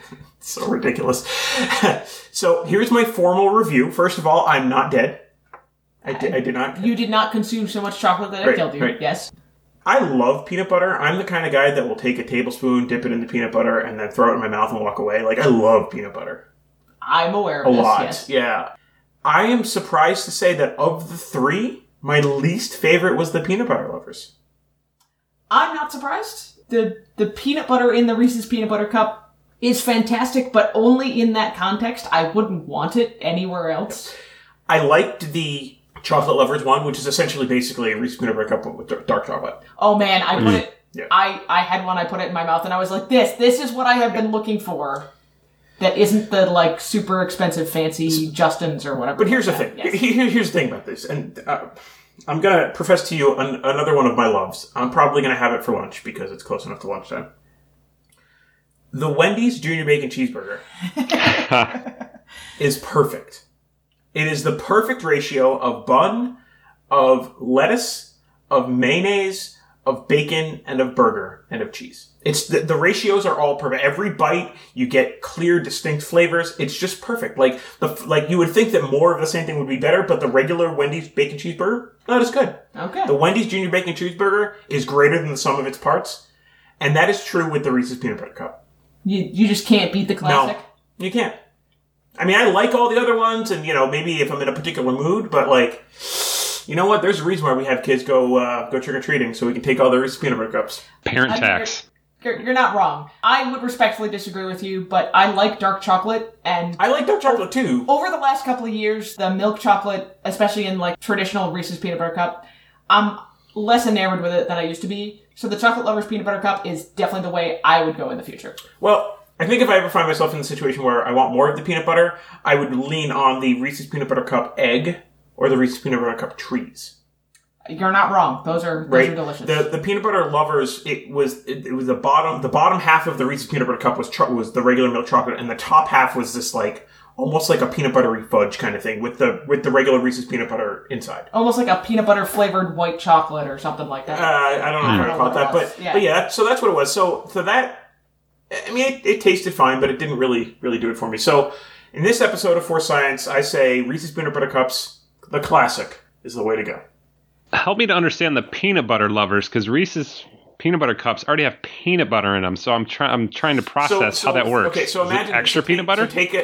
So ridiculous. So here's my formal review. First of all, I'm not dead. I did not. You did not consume so much chocolate that it killed you. Right. Yes. I love peanut butter. I'm the kind of guy that will take a tablespoon, dip it in the peanut butter, and then throw it in my mouth and walk away. I love peanut butter. I'm aware of this, a lot. Yes. Yeah. I am surprised to say that of the 3, my least favorite was the Peanut Butter Lovers. I'm not surprised. The peanut butter in the Reese's Peanut Butter Cup is fantastic, but only in that context. I wouldn't want it anywhere else. I liked the Chocolate Lovers one, which is essentially basically a Reese's Peanut Butter Cup with dark chocolate. Oh man, I put it... Yeah. I had one, I put it in my mouth, and I was like, this is what I have been looking for. That isn't the, like, super expensive, fancy Justin's or whatever. But here's the thing. Yes. Here's the thing about this. And I'm going to profess to you another one of my loves. I'm probably going to have it for lunch because it's close enough to lunchtime. The Wendy's Junior Bacon Cheeseburger is perfect. It is the perfect ratio of bun, of lettuce, of mayonnaise, of bacon, and of burger, and of cheese. It's the ratios are all perfect. Every bite, you get clear, distinct flavors. It's just perfect. Like you would think that more of the same thing would be better, but the regular Wendy's bacon cheeseburger, not as good. Okay. The Wendy's Junior Bacon Cheeseburger is greater than the sum of its parts, and that is true with the Reese's Peanut Butter Cup. You just can't beat the classic? No, you can't. I mean, I like all the other ones, and, maybe if I'm in a particular mood, but, like, you know what? There's a reason why we have kids go trick-or-treating, so we can take all the Reese's Peanut Butter Cups. Parent tax. You're not wrong. I would respectfully disagree with you, but I like dark chocolate, and... I like dark chocolate, too. Over the last couple of years, the milk chocolate, especially in, like, traditional Reese's Peanut Butter Cup, I'm less enamored with it than I used to be. So the Chocolate Lovers Peanut Butter Cup is definitely the way I would go in the future. Well, I think if I ever find myself in the situation where I want more of the peanut butter, I would lean on the Reese's Peanut Butter Cup egg or the Reese's Peanut Butter Cup trees. You're not wrong. Those are delicious. The peanut butter lovers, it was the bottom half of the Reese's Peanut Butter Cup was the regular milk chocolate, and the top half was this like almost like a peanut buttery fudge kind of thing with the regular Reese's peanut butter inside. Almost like a peanut butter flavored white chocolate or something like that. I don't know if I call it that, but yeah, so that's what it was. So that, I mean, it tasted fine, but it didn't really do it for me. So in this episode of Force Science, I say Reese's Peanut Butter Cups, the classic, is the way to go. Help me to understand the peanut butter lovers, because Reese's Peanut Butter Cups already have peanut butter in them, so I'm trying to process how that works. Okay, so imagine extra peanut butter. So take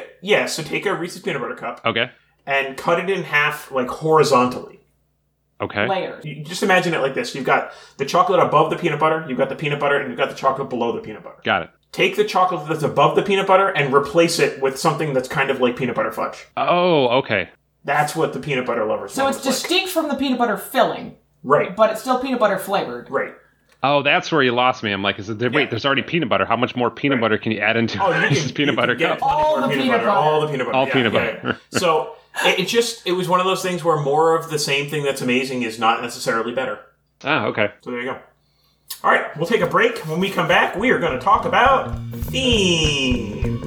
a Reese's Peanut Butter Cup. Okay. And cut it in half, like horizontally. Okay. Layers. You just imagine it like this: you've got the chocolate above the peanut butter, you've got the peanut butter, and you've got the chocolate below the peanut butter. Got it. Take the chocolate that's above the peanut butter and replace it with something that's kind of like peanut butter fudge. Oh, okay. That's what the peanut butter lovers. So it's distinct from the peanut butter filling, right? But it's still peanut butter flavored, right? Oh, that's where you lost me. I'm like, wait, there's already peanut butter. How much more peanut butter can you add into Reese's Peanut Butter Cup? All the peanut butter. All the peanut butter. All peanut butter. So it was one of those things where more of the same thing that's amazing is not necessarily better. Ah, okay. So there you go. All right, we'll take a break. When we come back, we are going to talk about theme.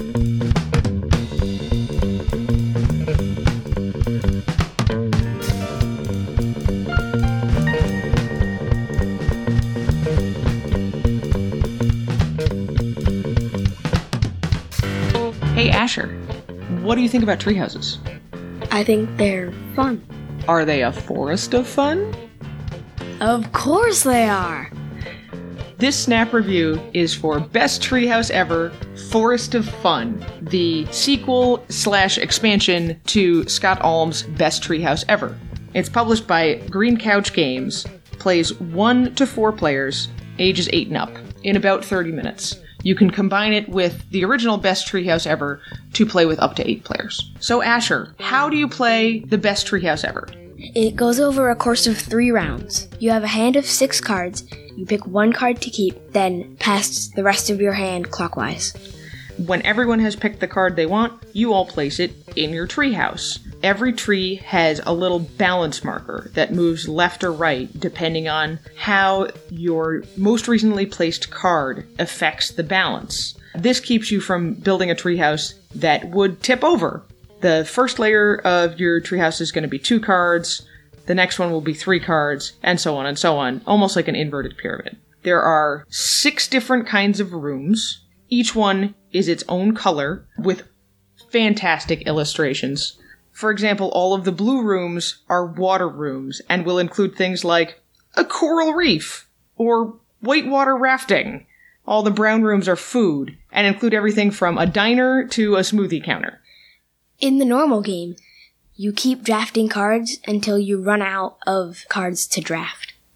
Hey, Asher, what do you think about treehouses? I think they're fun. Are they a forest of fun? Of course they are! This Snap review is for Best Treehouse Ever, Forest of Fun, the sequel/expansion to Scott Alm's Best Treehouse Ever. It's published by Green Couch Games, plays 1 to 4 players, ages 8 and up, in about 30 minutes. You can combine it with the original Best Treehouse Ever to play with up to 8 players. So Asher, how do you play the Best Treehouse Ever? It goes over a course of 3 rounds. You have a hand of 6 cards. You pick 1 card to keep, then pass the rest of your hand clockwise. When everyone has picked the card they want, you all place it in your treehouse. Every tree has a little balance marker that moves left or right depending on how your most recently placed card affects the balance. This keeps you from building a treehouse that would tip over. The first layer of your treehouse is going to be 2 cards, the next one will be 3 cards, and so on, almost like an inverted pyramid. There are 6 different kinds of rooms. Each one is its own color with fantastic illustrations. For example, all of the blue rooms are water rooms and will include things like a coral reef or whitewater rafting. All the brown rooms are food and include everything from a diner to a smoothie counter. In the normal game, you keep drafting cards until you run out of cards to draft.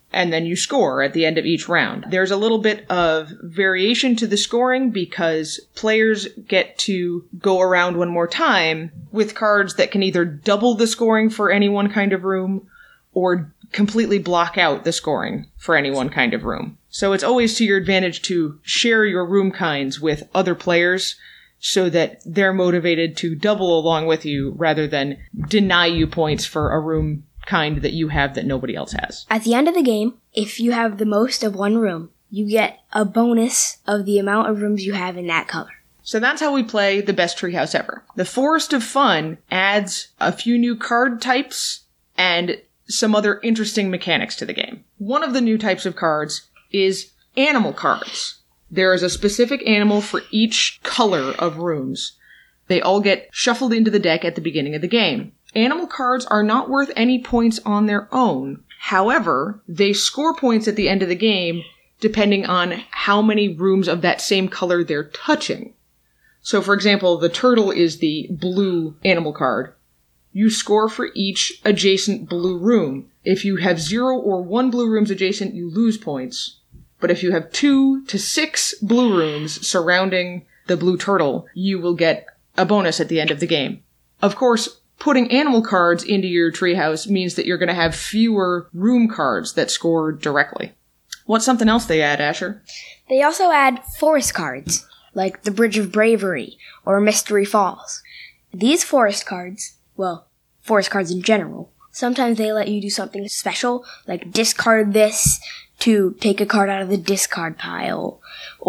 and then you score at the end of each round. There's a little bit of variation to the scoring because players get to go around one more time with cards that can either double the scoring for any one kind of room or completely block out the scoring for any one kind of room. So it's always to your advantage to share your room kinds with other players so that they're motivated to double along with you rather than deny you points for a room kind that you have that nobody else has. At the end of the game, if you have the most of one room, you get a bonus of the amount of rooms you have in that color. So that's how we play the best treehouse ever. The Forest of Fun adds a few new card types and some other interesting mechanics to the game. One of the new types of cards is animal cards. There is a specific animal for each color of rooms. They all get shuffled into the deck at the beginning of the game. Animal cards are not worth any points on their own. However, they score points at the end of the game depending on how many rooms of that same color they're touching. So, for example, the turtle is the blue animal card. You score for each adjacent blue room. If you have 0 or 1 blue rooms adjacent, you lose points. But if you have 2 to 6 blue rooms surrounding the blue turtle, you will get a bonus at the end of the game. Of course, putting animal cards into your treehouse means that you're going to have fewer room cards that score directly. What's something else they add, Asher? They also add forest cards, like the Bridge of Bravery or Mystery Falls. These forest cards, well, forest cards in general, sometimes they let you do something special, like discard this to take a card out of the discard pile,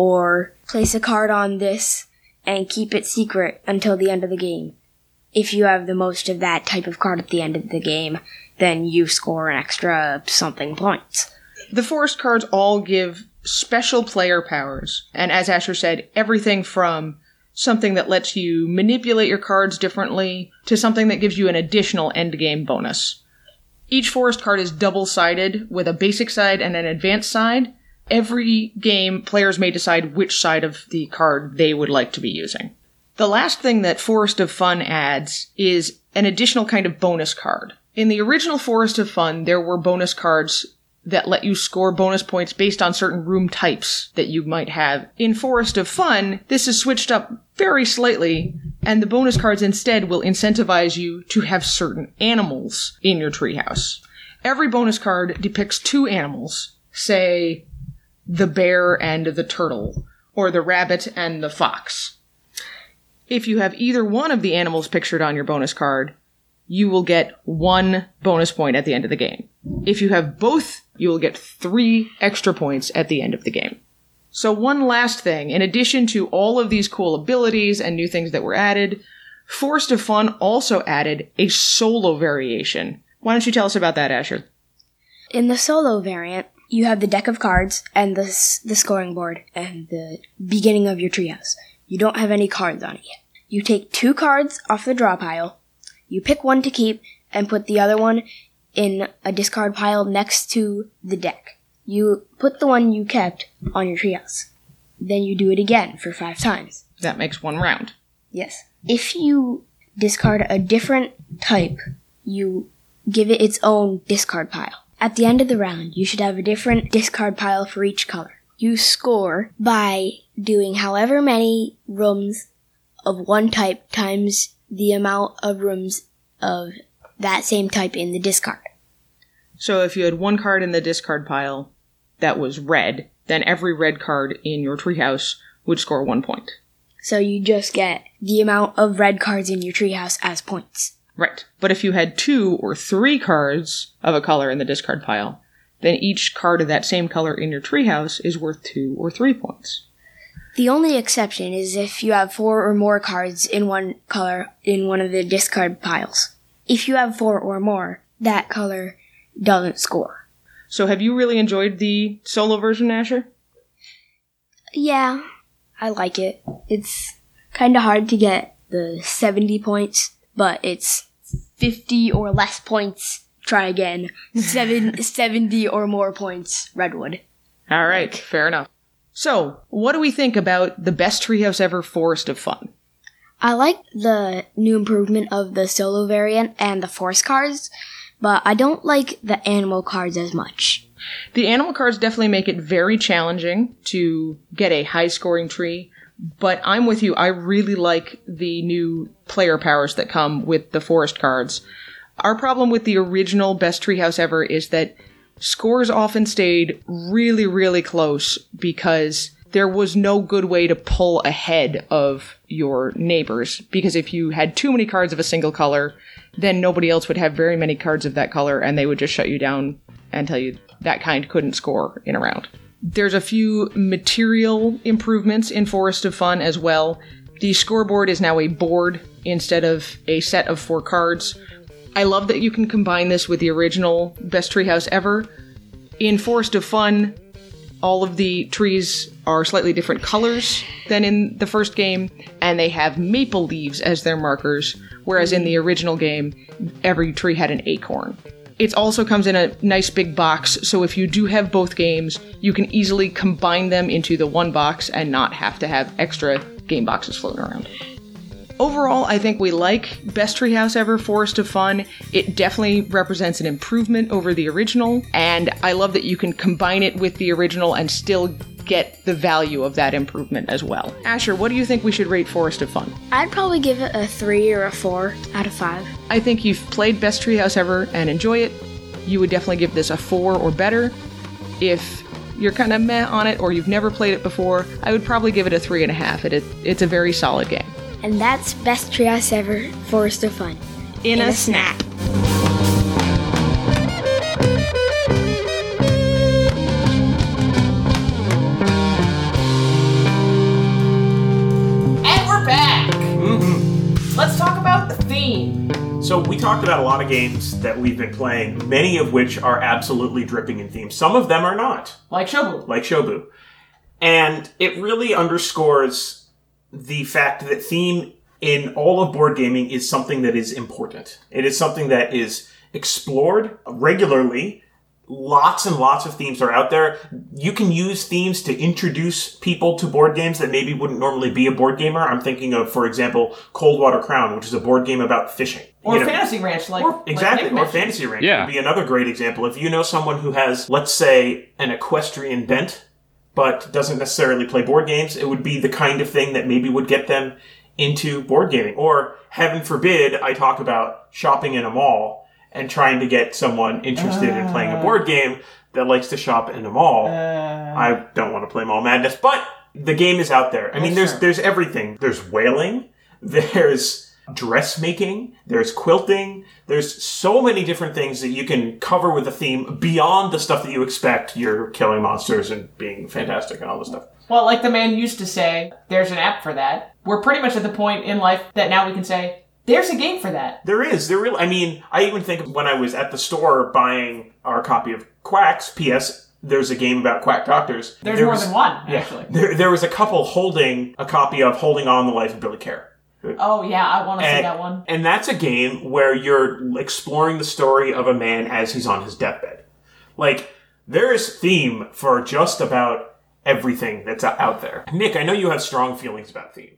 or place a card on this and keep it secret until the end of the game. If you have the most of that type of card at the end of the game, then you score an extra something points. The forest cards all give special player powers, and as Asher said, everything from something that lets you manipulate your cards differently to something that gives you an additional endgame bonus. Each forest card is double-sided with a basic side and an advanced side. Every game, players may decide which side of the card they would like to be using. The last thing that Forest of Fun adds is an additional kind of bonus card. In the original Forest of Fun, there were bonus cards that let you score bonus points based on certain room types that you might have. In Forest of Fun, this is switched up very slightly, and the bonus cards instead will incentivize you to have certain animals in your treehouse. Every bonus card depicts 2 animals, say the bear and the turtle, or the rabbit and the fox. If you have either one of the animals pictured on your bonus card, you will get 1 bonus point at the end of the game. If you have both, you will get 3 extra points at the end of the game. So one last thing, in addition to all of these cool abilities and new things that were added, Forest of Fun also added a solo variation. Why don't you tell us about that, Asher? In the solo variant, you have the deck of cards and the scoring board and the beginning of your treehouse. You don't have any cards on it yet. You take 2 cards off the draw pile, you pick one to keep, and put the other one in a discard pile next to the deck. You put the one you kept on your treehouse. Then you do it again for 5 times. That makes 1 round. Yes. If you discard a different type, you give it its own discard pile. At the end of the round, you should have a different discard pile for each color. You score by doing however many rooms of one type times the amount of rooms of that same type in the discard. So if you had 1 card in the discard pile that was red, then every red card in your treehouse would score 1 point. So you just get the amount of red cards in your treehouse as points. Right. But if you had 2 or 3 cards of a color in the discard pile, then each card of that same color in your treehouse is worth 2 or 3 points. The only exception is if you have 4 or more cards in one color in one of the discard piles. If you have 4 or more, that color doesn't score. So have you really enjoyed the solo version, Asher? Yeah, I like it. It's kind of hard to get the 70 points, but it's 50 or less points. Try again. 70 or more points, Redwood. All right, fair enough. So, what do we think about the best treehouse ever, Forest of Fun? I like the new improvement of the solo variant and the forest cards, but I don't like the animal cards as much. The animal cards definitely make it very challenging to get a high-scoring tree, but I'm with you. I really like the new player powers that come with the forest cards. Our problem with the original Best Treehouse Ever is that scores often stayed really, really close because there was no good way to pull ahead of your neighbors. Because if you had too many cards of a single color, then nobody else would have very many cards of that color, and they would just shut you down and tell you that kind couldn't score in a round. There's a few material improvements in Forest of Fun as well. The scoreboard is now a board instead of a set of 4 cards. I love that you can combine this with the original Best Treehouse Ever. In Forest of Fun, all of the trees are slightly different colors than in the first game, and they have maple leaves as their markers, whereas in the original game, every tree had an acorn. It also comes in a nice big box, so if you do have both games, you can easily combine them into the one box and not have to have extra game boxes floating around. Overall, I think we like Best Treehouse Ever, Forest of Fun. It definitely represents an improvement over the original, and I love that you can combine it with the original and still get the value of that improvement as well. Asher, what do you think we should rate Forest of Fun? I'd probably give it a 3 or a 4 out of 5. I think you've played Best Treehouse Ever and enjoy it. You would definitely give this a 4 or better. If you're kind of meh on it or you've never played it before, I would probably give it a 3.5. It's a very solid game. And that's Best Treehouse Ever, Forest of Fun. In a snap. And we're back! Let's talk about the theme. So we talked about a lot of games that we've been playing, many of which are absolutely dripping in theme. Some of them are not. Like Shobu. And it really underscores the fact that theme in all of board gaming is something that is important. It is something that is explored regularly. Lots and lots of themes are out there. You can use themes to introduce people to board games that maybe wouldn't normally be a board gamer. I'm thinking of, for example, Coldwater Crown, which is a board game about fishing. Or Fantasy Ranch, exactly, or Fantasy Ranch Yeah. would be another great example. If you know someone who has, let's say, an equestrian bent, but doesn't necessarily play board games, it would be the kind of thing that maybe would get them into board gaming. Or, heaven forbid, I talk about shopping in a mall and trying to get someone interested in playing a board game that likes to shop in a mall. I don't want to play Mall Madness, but the game is out there. I mean, there's everything. There's whaling, there's dressmaking, there's quilting, there's so many different things that you can cover with a theme beyond the stuff that you expect. You're killing monsters and being fantastic and all this stuff. Well, like the man used to say, there's an app for that. We're pretty much at the point in life that now we can say, there's a game for that. There is. I mean, I even think when I was at the store buying our copy of Quacks, P.S., there's a game about quack doctors. There's more than one, actually. There was a couple holding a copy of Holding On, the Life of Billy Kerr. Oh, yeah, I want to see that one. And that's a game where you're exploring the story of a man as he's on his deathbed. Like, there is theme for just about everything that's out there. Nick, I know you have strong feelings about theme.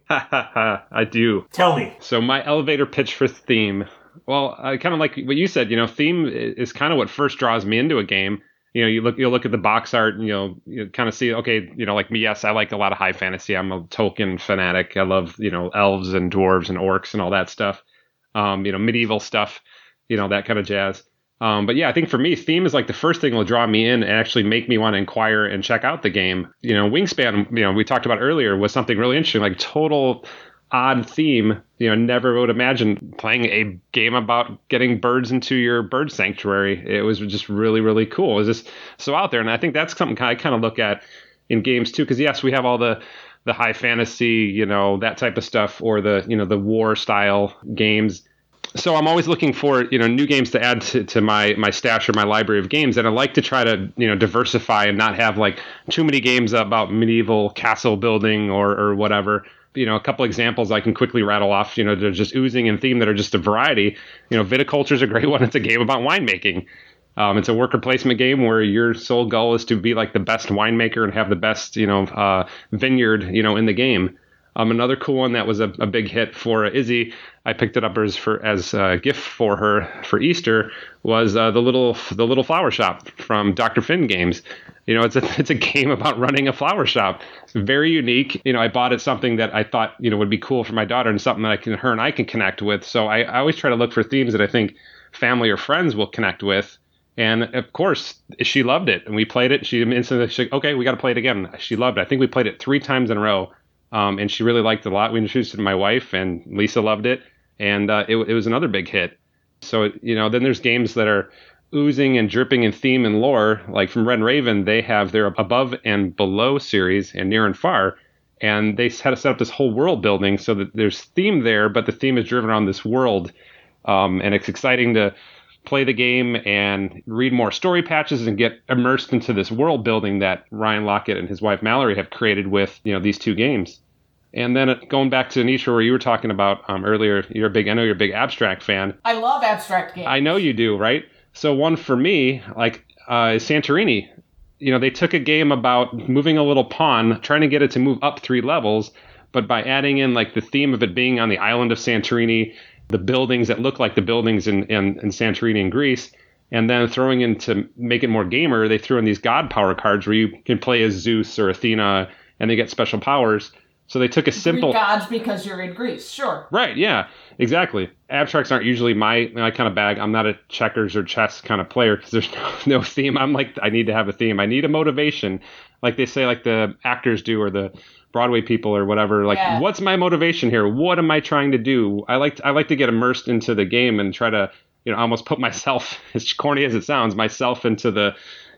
I do. Tell me. So my elevator pitch for theme, well, I kind of like what you said, theme is kind of what first draws me into a game. You look at the box art and, you kind of see, okay, like me, yes, I like a lot of high fantasy. I'm a Tolkien fanatic. I love, elves and dwarves and orcs and all that stuff. Medieval stuff, that kind of jazz. But yeah, I think for me, theme is like the first thing will draw me in and actually make me want to inquire and check out the game. Wingspan, we talked about earlier, was something really interesting, like total odd theme. Never would imagine playing a game about getting birds into your bird sanctuary. It was just really, really cool. It was just so out there. And I think that's something I kind of look at in games too, because yes, we have all the high fantasy, that type of stuff, or the war style games. So I'm always looking for, new games to add to my stash or my library of games. And I like to try to, diversify and not have like too many games about medieval castle building or whatever. A couple examples I can quickly rattle off, they're just oozing in theme that are just a variety. Viticulture is a great one. It's a game about winemaking. It's a worker placement game where your sole goal is to be like the best winemaker and have the best, vineyard, in the game. Another cool one that was a big hit for Izzy, I picked it up as a gift for her for Easter, was the little flower shop from Dr. Finn Games. It's a game about running a flower shop. Very unique. I bought it something that I thought would be cool for my daughter and something that her and I can connect with. So I always try to look for themes that I think family or friends will connect with. And of course, she loved it, and we played it. She instantly said, "Okay, we got to play it again." She loved it. I think we played it 3 times in a row. And she really liked it a lot. We introduced it to my wife, and Lisa loved it. And it was another big hit. So, then there's games that are oozing and dripping in theme and lore. Like from Red Raven, they have their Above and Below series and Near and Far. And they had to set up this whole world building so that there's theme there, but the theme is driven around this world. And it's exciting to play the game and read more story patches and get immersed into this world building that Ryan Lockett and his wife Mallory have created with these 2 games. And then going back to Anisha, where you were talking about earlier, I know you're a big abstract fan. I love abstract games. I know you do, right? So one for me, is Santorini. They took a game about moving a little pawn, trying to get it to move up 3 levels, but by adding in the theme of it being on the island of Santorini, the buildings that look like the buildings in Santorini in Greece, and then throwing in to make it more gamer, they threw in these god power cards where you can play as Zeus or Athena, and they get special powers. So they took a simple... Greek gods because you're in Greece, sure. Right, yeah, exactly. Abstracts aren't usually my kind of bag. I'm not a checkers or chess kind of player because there's no theme. I'm I need to have a theme. I need a motivation. Like they say, the actors do or the Broadway people or whatever. What's my motivation here? What am I trying to do? I like to get immersed into the game and try to, almost put myself, as corny as it sounds, myself into the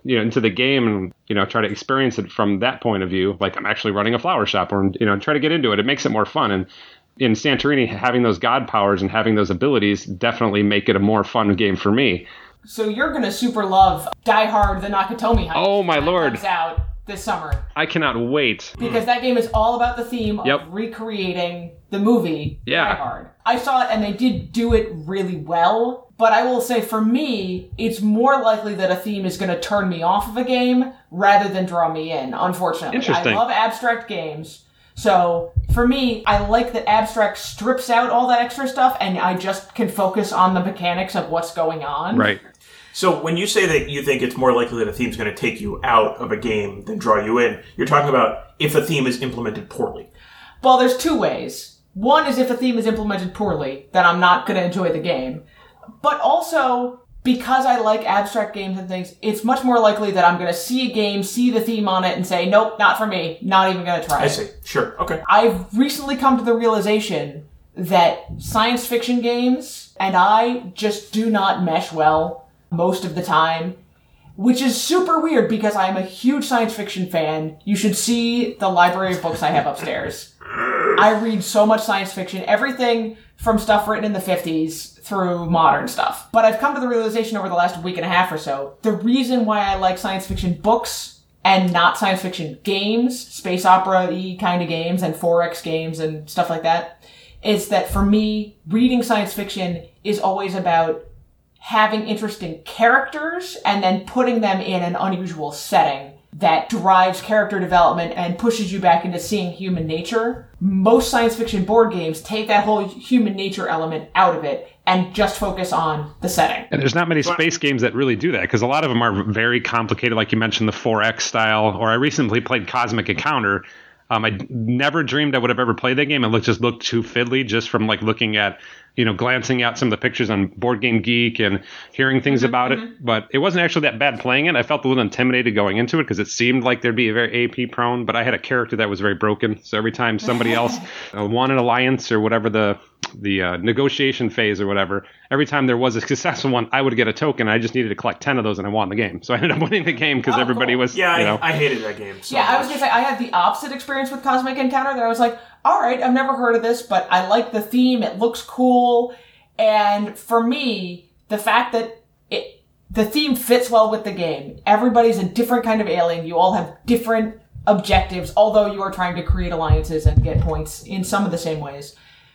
game and, try to experience it from that point of view. Like I'm actually running a flower shop or, try to get into it. It makes it more fun. And in Santorini, having those god powers and having those abilities definitely make it a more fun game for me. So you're going to super love Die Hard, the Nakatomi Heist. Oh, my lord. Comes out this summer. I cannot wait. Because that game is all about the theme of recreating the movie Die Hard. I saw it and they did do it really well. But I will say, for me, it's more likely that a theme is going to turn me off of a game rather than draw me in, unfortunately. Interesting. I love abstract games. So, for me, I like that abstract strips out all that extra stuff and I just can focus on the mechanics of what's going on. Right. So when you say that you think it's more likely that a theme's going to take you out of a game than draw you in, you're talking about if a theme is implemented poorly. Well, there's 2 ways. One is if a theme is implemented poorly, then I'm not going to enjoy the game. But also, because I like abstract games and things, it's much more likely that I'm going to see a game, see the theme on it, and say, nope, not for me, not even going to try it. I see. Sure. Okay. I've recently come to the realization that science fiction games and I just do not mesh well most of the time, which is super weird because I'm a huge science fiction fan. You should see the library of books I have upstairs. I read so much science fiction, everything from stuff written in the 50s through modern stuff. But I've come to the realization over the last week and a half or so, the reason why I like science fiction books and not science fiction games, space opera-y kind of games and 4X games and stuff like that, is that for me, reading science fiction is always about having interesting characters and then putting them in an unusual setting that drives character development and pushes you back into seeing human nature. Most science fiction board games take that whole human nature element out of it and just focus on the setting. And there's not many space games that really do that because a lot of them are very complicated, like you mentioned, the 4X style, or I recently played Cosmic Encounter. I never dreamed I would have ever played that game. It just looked too fiddly just from looking at, glancing at some of the pictures on Board Game Geek and hearing things about it. But it wasn't actually that bad playing it. I felt a little intimidated going into it because it seemed like there'd be a very AP prone, but I had a character that was very broken. So every time somebody else won an alliance or whatever the negotiation phase or whatever, every time there was a successful one, I would get a token. I just needed to collect 10 of those and I won the game. So I ended up winning the game because everybody was, I hated that game so much. I was going to say, I had the opposite experience with Cosmic Encounter that I was like, all right, I've never heard of this, but I like the theme. It looks cool. And for me, the fact that the theme fits well with the game. Everybody's a different kind of alien. You all have different objectives, although you are trying to create alliances and get points in some of the same ways.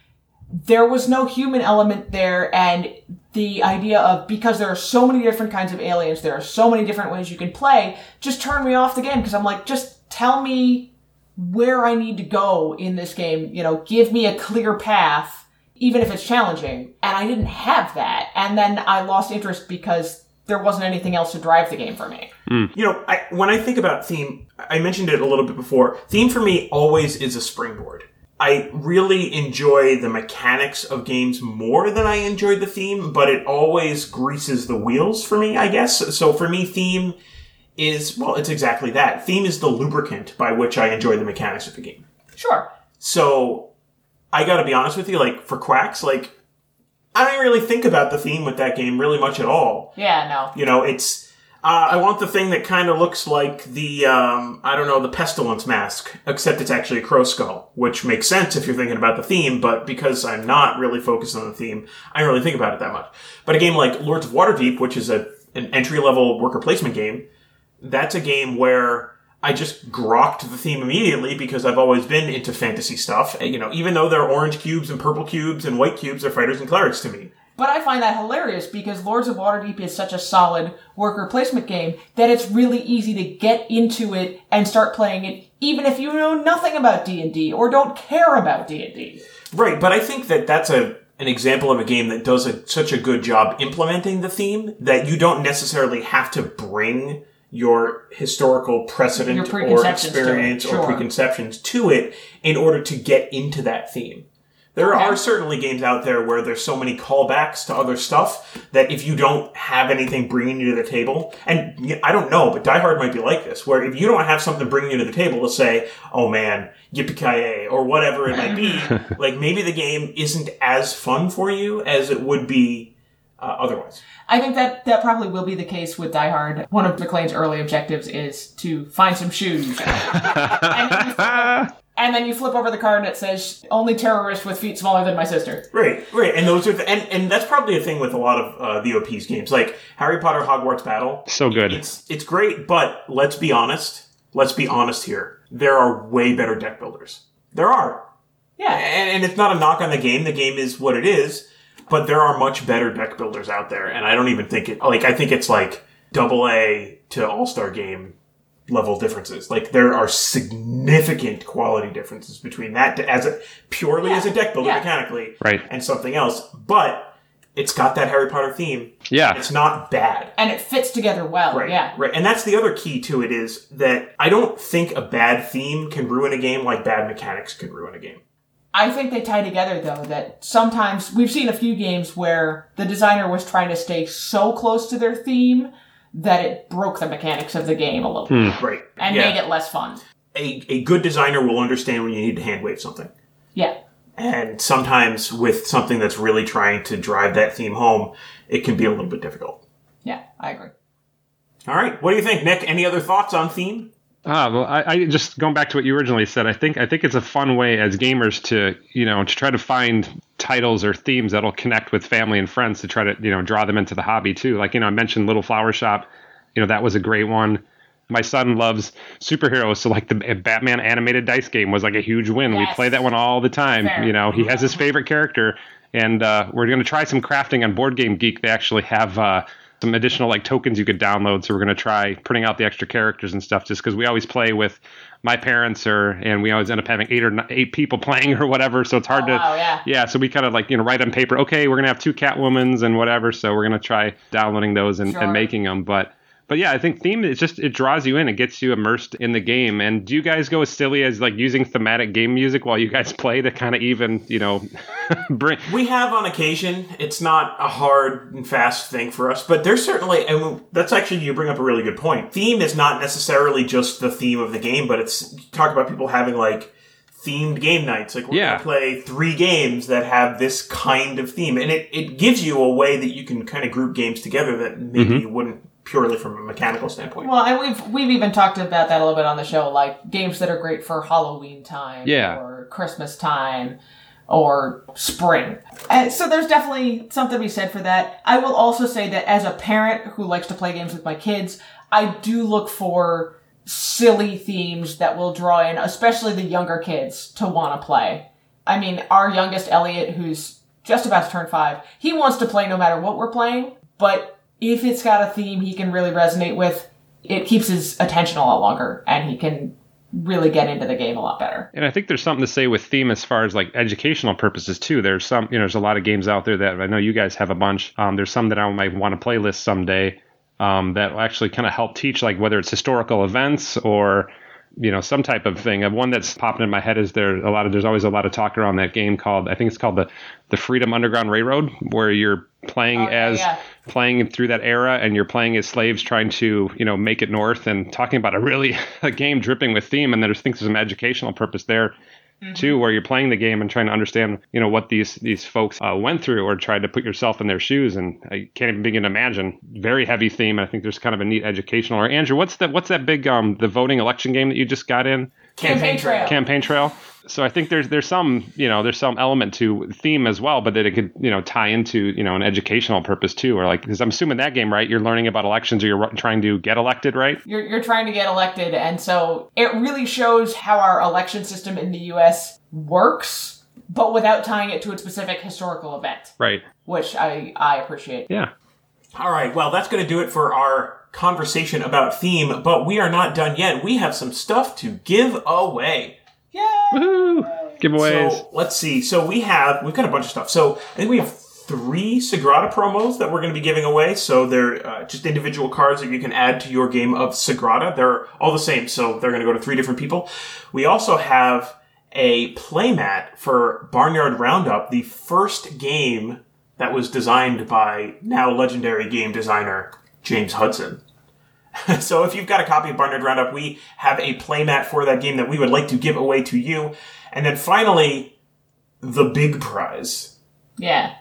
There was no human element there, and the idea of, because there are so many different kinds of aliens, there are so many different ways you can play, just turned me off the game, because I'm like, just tell me where I need to go in this game. You know, give me a clear path, even if it's challenging. And I didn't have that. And then I lost interest because there wasn't anything else to drive the game for me. You know, when I think about theme, I mentioned it a little bit before. Theme for me always is a springboard. I really enjoy the mechanics of games more than I enjoy the theme, but it always greases the wheels for me, I guess. So for me, theme is, well, it's exactly that. Theme is the lubricant by which I enjoy the mechanics of the game. Sure. So I gotta be honest with you, like, for Quacks, like, I don't really think about the theme with that game really much at all. Yeah, no. You know, it's, I want the thing that kind of looks like the, the Pestilence mask, except it's actually a crow skull, which makes sense if you're thinking about the theme, but because I'm not really focused on the theme, I don't really think about it that much. But a game like Lords of Waterdeep, which is an entry-level worker placement game, that's a game where I just grokked the theme immediately because I've always been into fantasy stuff. You know, even though there are orange cubes and purple cubes and white cubes, they're fighters and clerics to me. But I find that hilarious because Lords of Waterdeep is such a solid worker placement game that it's really easy to get into it and start playing it even if you know nothing about D&D or don't care about D&D. Right, but I think that that's an example of a game that does such a good job implementing the theme that you don't necessarily have to bring your historical precedent or experience or preconceptions to it in order to get into that theme. There are certainly games out there where there's so many callbacks to other stuff that if you don't have anything bringing you to the table, and I don't know, but Die Hard might be like this, where if you don't have something bringing you to the table to say, oh man, yippee-ki-yay, or whatever it might be, like maybe the game isn't as fun for you as it would be otherwise. I think that probably will be the case with Die Hard. One of McLean's early objectives is to find some shoes. And then you flip over the card and it says, only terrorist with feet smaller than my sister. Right. And those are, and that's probably a thing with a lot of the OP's games. Like Harry Potter Hogwarts Battle. So good. It's great, but let's be honest. Let's be honest here. There are way better deck builders. There are. Yeah. And it's not a knock on the game. The game is what it is. But there are much better deck builders out there. And I don't even think I think it's like AA to All-Star game level differences. Like there are significant quality differences between that as a deck builder mechanically and something else. But it's got that Harry Potter theme. Yeah. It's not bad. And it fits together well. Right. Yeah. Right. And that's the other key to it is that I don't think a bad theme can ruin a game like bad mechanics can ruin a game. I think they tie together, though, that sometimes we've seen a few games where the designer was trying to stay so close to their theme that it broke the mechanics of the game a little bit. Right. And made it less fun. A good designer will understand when you need to hand wave something. Yeah. And sometimes with something that's really trying to drive that theme home, it can be a little bit difficult. Yeah, I agree. All right. What do you think, Nick? Any other thoughts on theme? Well, I just going back to what you originally said, I think it's a fun way as gamers to try to find titles or themes that'll connect with family and friends to try to, draw them into the hobby too. Like, I mentioned Little Flower Shop, that was a great one. My son loves superheroes, so like the Batman animated dice game was like a huge win. Yes. We play that one all the time. Fair. He has his favorite character, and we're going to try some crafting on Board Game Geek. They actually have some additional like tokens you could download. So we're going to try printing out the extra characters and stuff just because we always play with my parents and we always end up having 8 people playing or whatever. So it's hard so we kind of like, write on paper, okay, we're going to have 2 Catwomans and whatever. So we're going to try downloading those and making them. But yeah, I think theme it draws you in, it gets you immersed in the game. And do you guys go as silly as like using thematic game music while you guys play to kind of even, bring? We have on occasion. It's not a hard and fast thing for us, but there's certainly, and that's actually, you bring up a really good point. Theme is not necessarily just the theme of the game, but it's, you talk about people having like themed game nights. Like we're going to play 3 games that have this kind of theme. And it gives you a way that you can kind of group games together that maybe you wouldn't purely from a mechanical standpoint. Well, and we've even talked about that a little bit on the show, like games that are great for Halloween time or Christmas time or spring. And so there's definitely something to be said for that. I will also say that as a parent who likes to play games with my kids, I do look for silly themes that will draw in, especially the younger kids, to want to play. I mean, our youngest, Elliot, who's just about to turn 5, he wants to play no matter what we're playing, but if it's got a theme he can really resonate with, it keeps his attention a lot longer, and he can really get into the game a lot better. And I think there's something to say with theme as far as like educational purposes too. There's some, there's a lot of games out there that I know you guys have a bunch. There's some that I might want to playlist someday that will actually kind of help teach, like whether it's historical events or some type of thing. One that's popping in my head is there's always a lot of talk around that game called, I think it's called the Freedom Underground Railroad, where you're playing playing through that era, and you're playing as slaves trying to, make it north, and talking about a game dripping with theme. And there's some educational purpose there too, where you're playing the game and trying to understand, what these folks went through, or tried to put yourself in their shoes. And I can't even begin to imagine. Very heavy theme. I think there's kind of a neat educational. Or Andrew, what's that big the voting election game that you just got in? Campaign Trail. So I think there's some element to theme as well, but that it could tie into an educational purpose too, or because I'm assuming that game, right? You're learning about elections, or you're trying to get elected, right? You're trying to get elected, and so it really shows how our election system in the U.S. works, but without tying it to a specific historical event, right? Which I appreciate. Yeah. All right. Well, that's going to do it for our conversation about theme, but we are not done yet. We have some stuff to give away. Yay! Woohoo! Giveaways. So let's see. So we've got a bunch of stuff. So I think we have 3 Sagrada promos that we're going to be giving away. So they're just individual cards that you can add to your game of Sagrada. They're all the same, so they're going to go to 3 different people. We also have a playmat for Barnyard Roundup, the first game that was designed by now legendary game designer James Hudson. So if you've got a copy of Barnyard Roundup, we have a playmat for that game that we would like to give away to you. And then finally, the big prize. Yeah.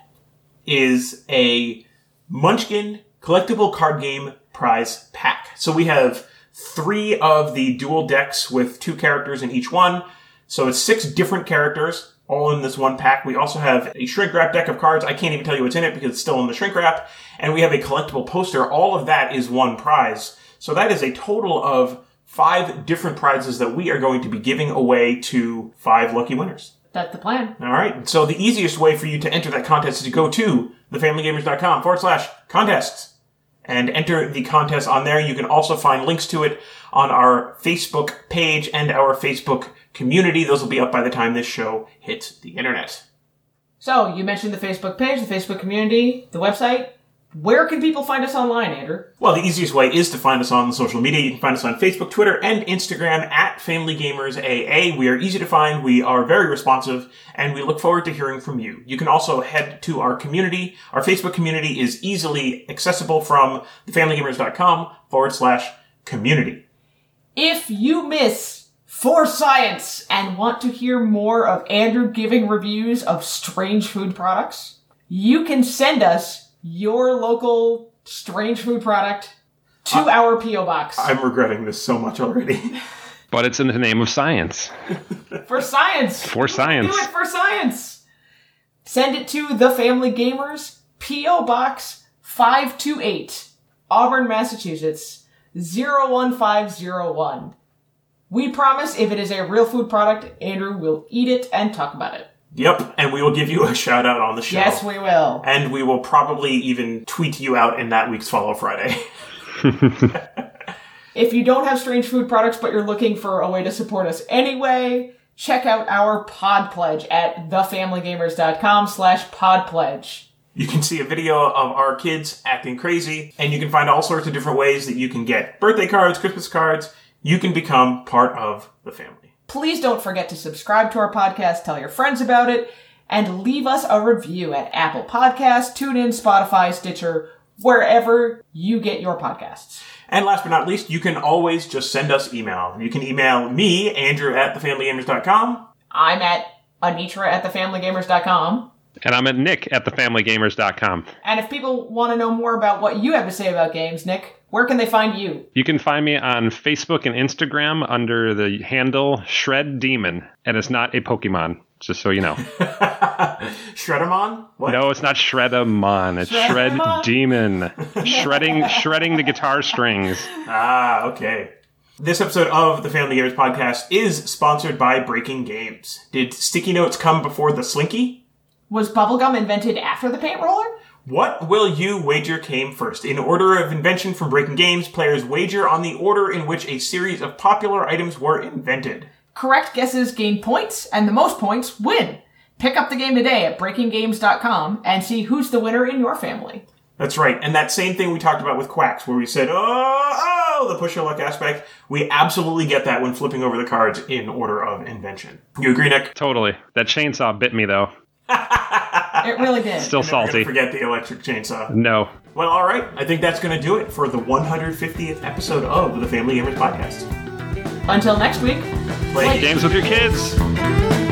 Is a Munchkin collectible card game prize pack. So we have 3 of the dual decks with 2 characters in each one. So it's 6 different characters all in this one pack. We also have a shrink wrap deck of cards. I can't even tell you what's in it because it's still in the shrink wrap. And we have a collectible poster. All of that is one prize. So that is a total of 5 different prizes that we are going to be giving away to 5 lucky winners. That's the plan. All right. So the easiest way for you to enter that contest is to go to thefamilygamers.com/contests and enter the contest on there. You can also find links to it on our Facebook page and our Facebook community. Those will be up by the time this show hits the internet. So you mentioned the Facebook page, the Facebook community, the website. Where can people find us online, Andrew? Well, the easiest way is to find us on social media. You can find us on Facebook, Twitter, and Instagram at FamilyGamersAA. We are easy to find, we are very responsive, and we look forward to hearing from you. You can also head to our community. Our Facebook community is easily accessible from thefamilygamers.com/community. If you miss For Science and want to hear more of Andrew giving reviews of strange food products, you can send us your local strange food product to our P.O. Box. I'm regretting this so much already. But it's in the name of science. For science. For science. Do it for science. Send it to The Family Gamers, P.O. Box 528, Auburn, Massachusetts, 01501. We promise if it is a real food product, Andrew will eat it and talk about it. Yep, and we will give you a shout out on the show. Yes, we will. And we will probably even tweet you out in that week's Follow Friday. If you don't have strange food products, but you're looking for a way to support us anyway, check out our Pod Pledge at thefamilygamers.com/podpledge. You can see a video of our kids acting crazy, and you can find all sorts of different ways that you can get birthday cards, Christmas cards. You can become part of the family. Please don't forget to subscribe to our podcast, tell your friends about it, and leave us a review at Apple Podcasts, TuneIn, Spotify, Stitcher, wherever you get your podcasts. And last but not least, you can always just send us email. You can email me, Andrew, at thefamilygamers.com. I'm at Anitra at thefamilygamers.com. And I'm at Nick at thefamilygamers.com. And if people want to know more about what you have to say about games, Nick, where can they find you? You can find me on Facebook and Instagram under the handle Shred Demon. And it's not a Pokemon, just so you know. Shredamon? What? No, it's not Shredamon. It's Shred Demon. Shredding the guitar strings. Ah, okay. This episode of the Family Gamers Podcast is sponsored by Breaking Games. Did sticky notes come before the Slinky? Was bubblegum invented after the paint roller? What will you wager came first? In order of invention from Breaking Games, players wager on the order in which a series of popular items were invented. Correct guesses gain points, and the most points win. Pick up the game today at breakinggames.com and see who's the winner in your family. That's right. And that same thing we talked about with Quacks, where we said, the push your luck aspect. We absolutely get that when flipping over the cards in order of invention. You agree, Nick? Totally. That chainsaw bit me, though. It really did. Still salty. Forget the electric chainsaw. No. Well, all right. I think that's going to do it for the 150th episode of the Family Gamers Podcast. Until next week, Play Games with your kids.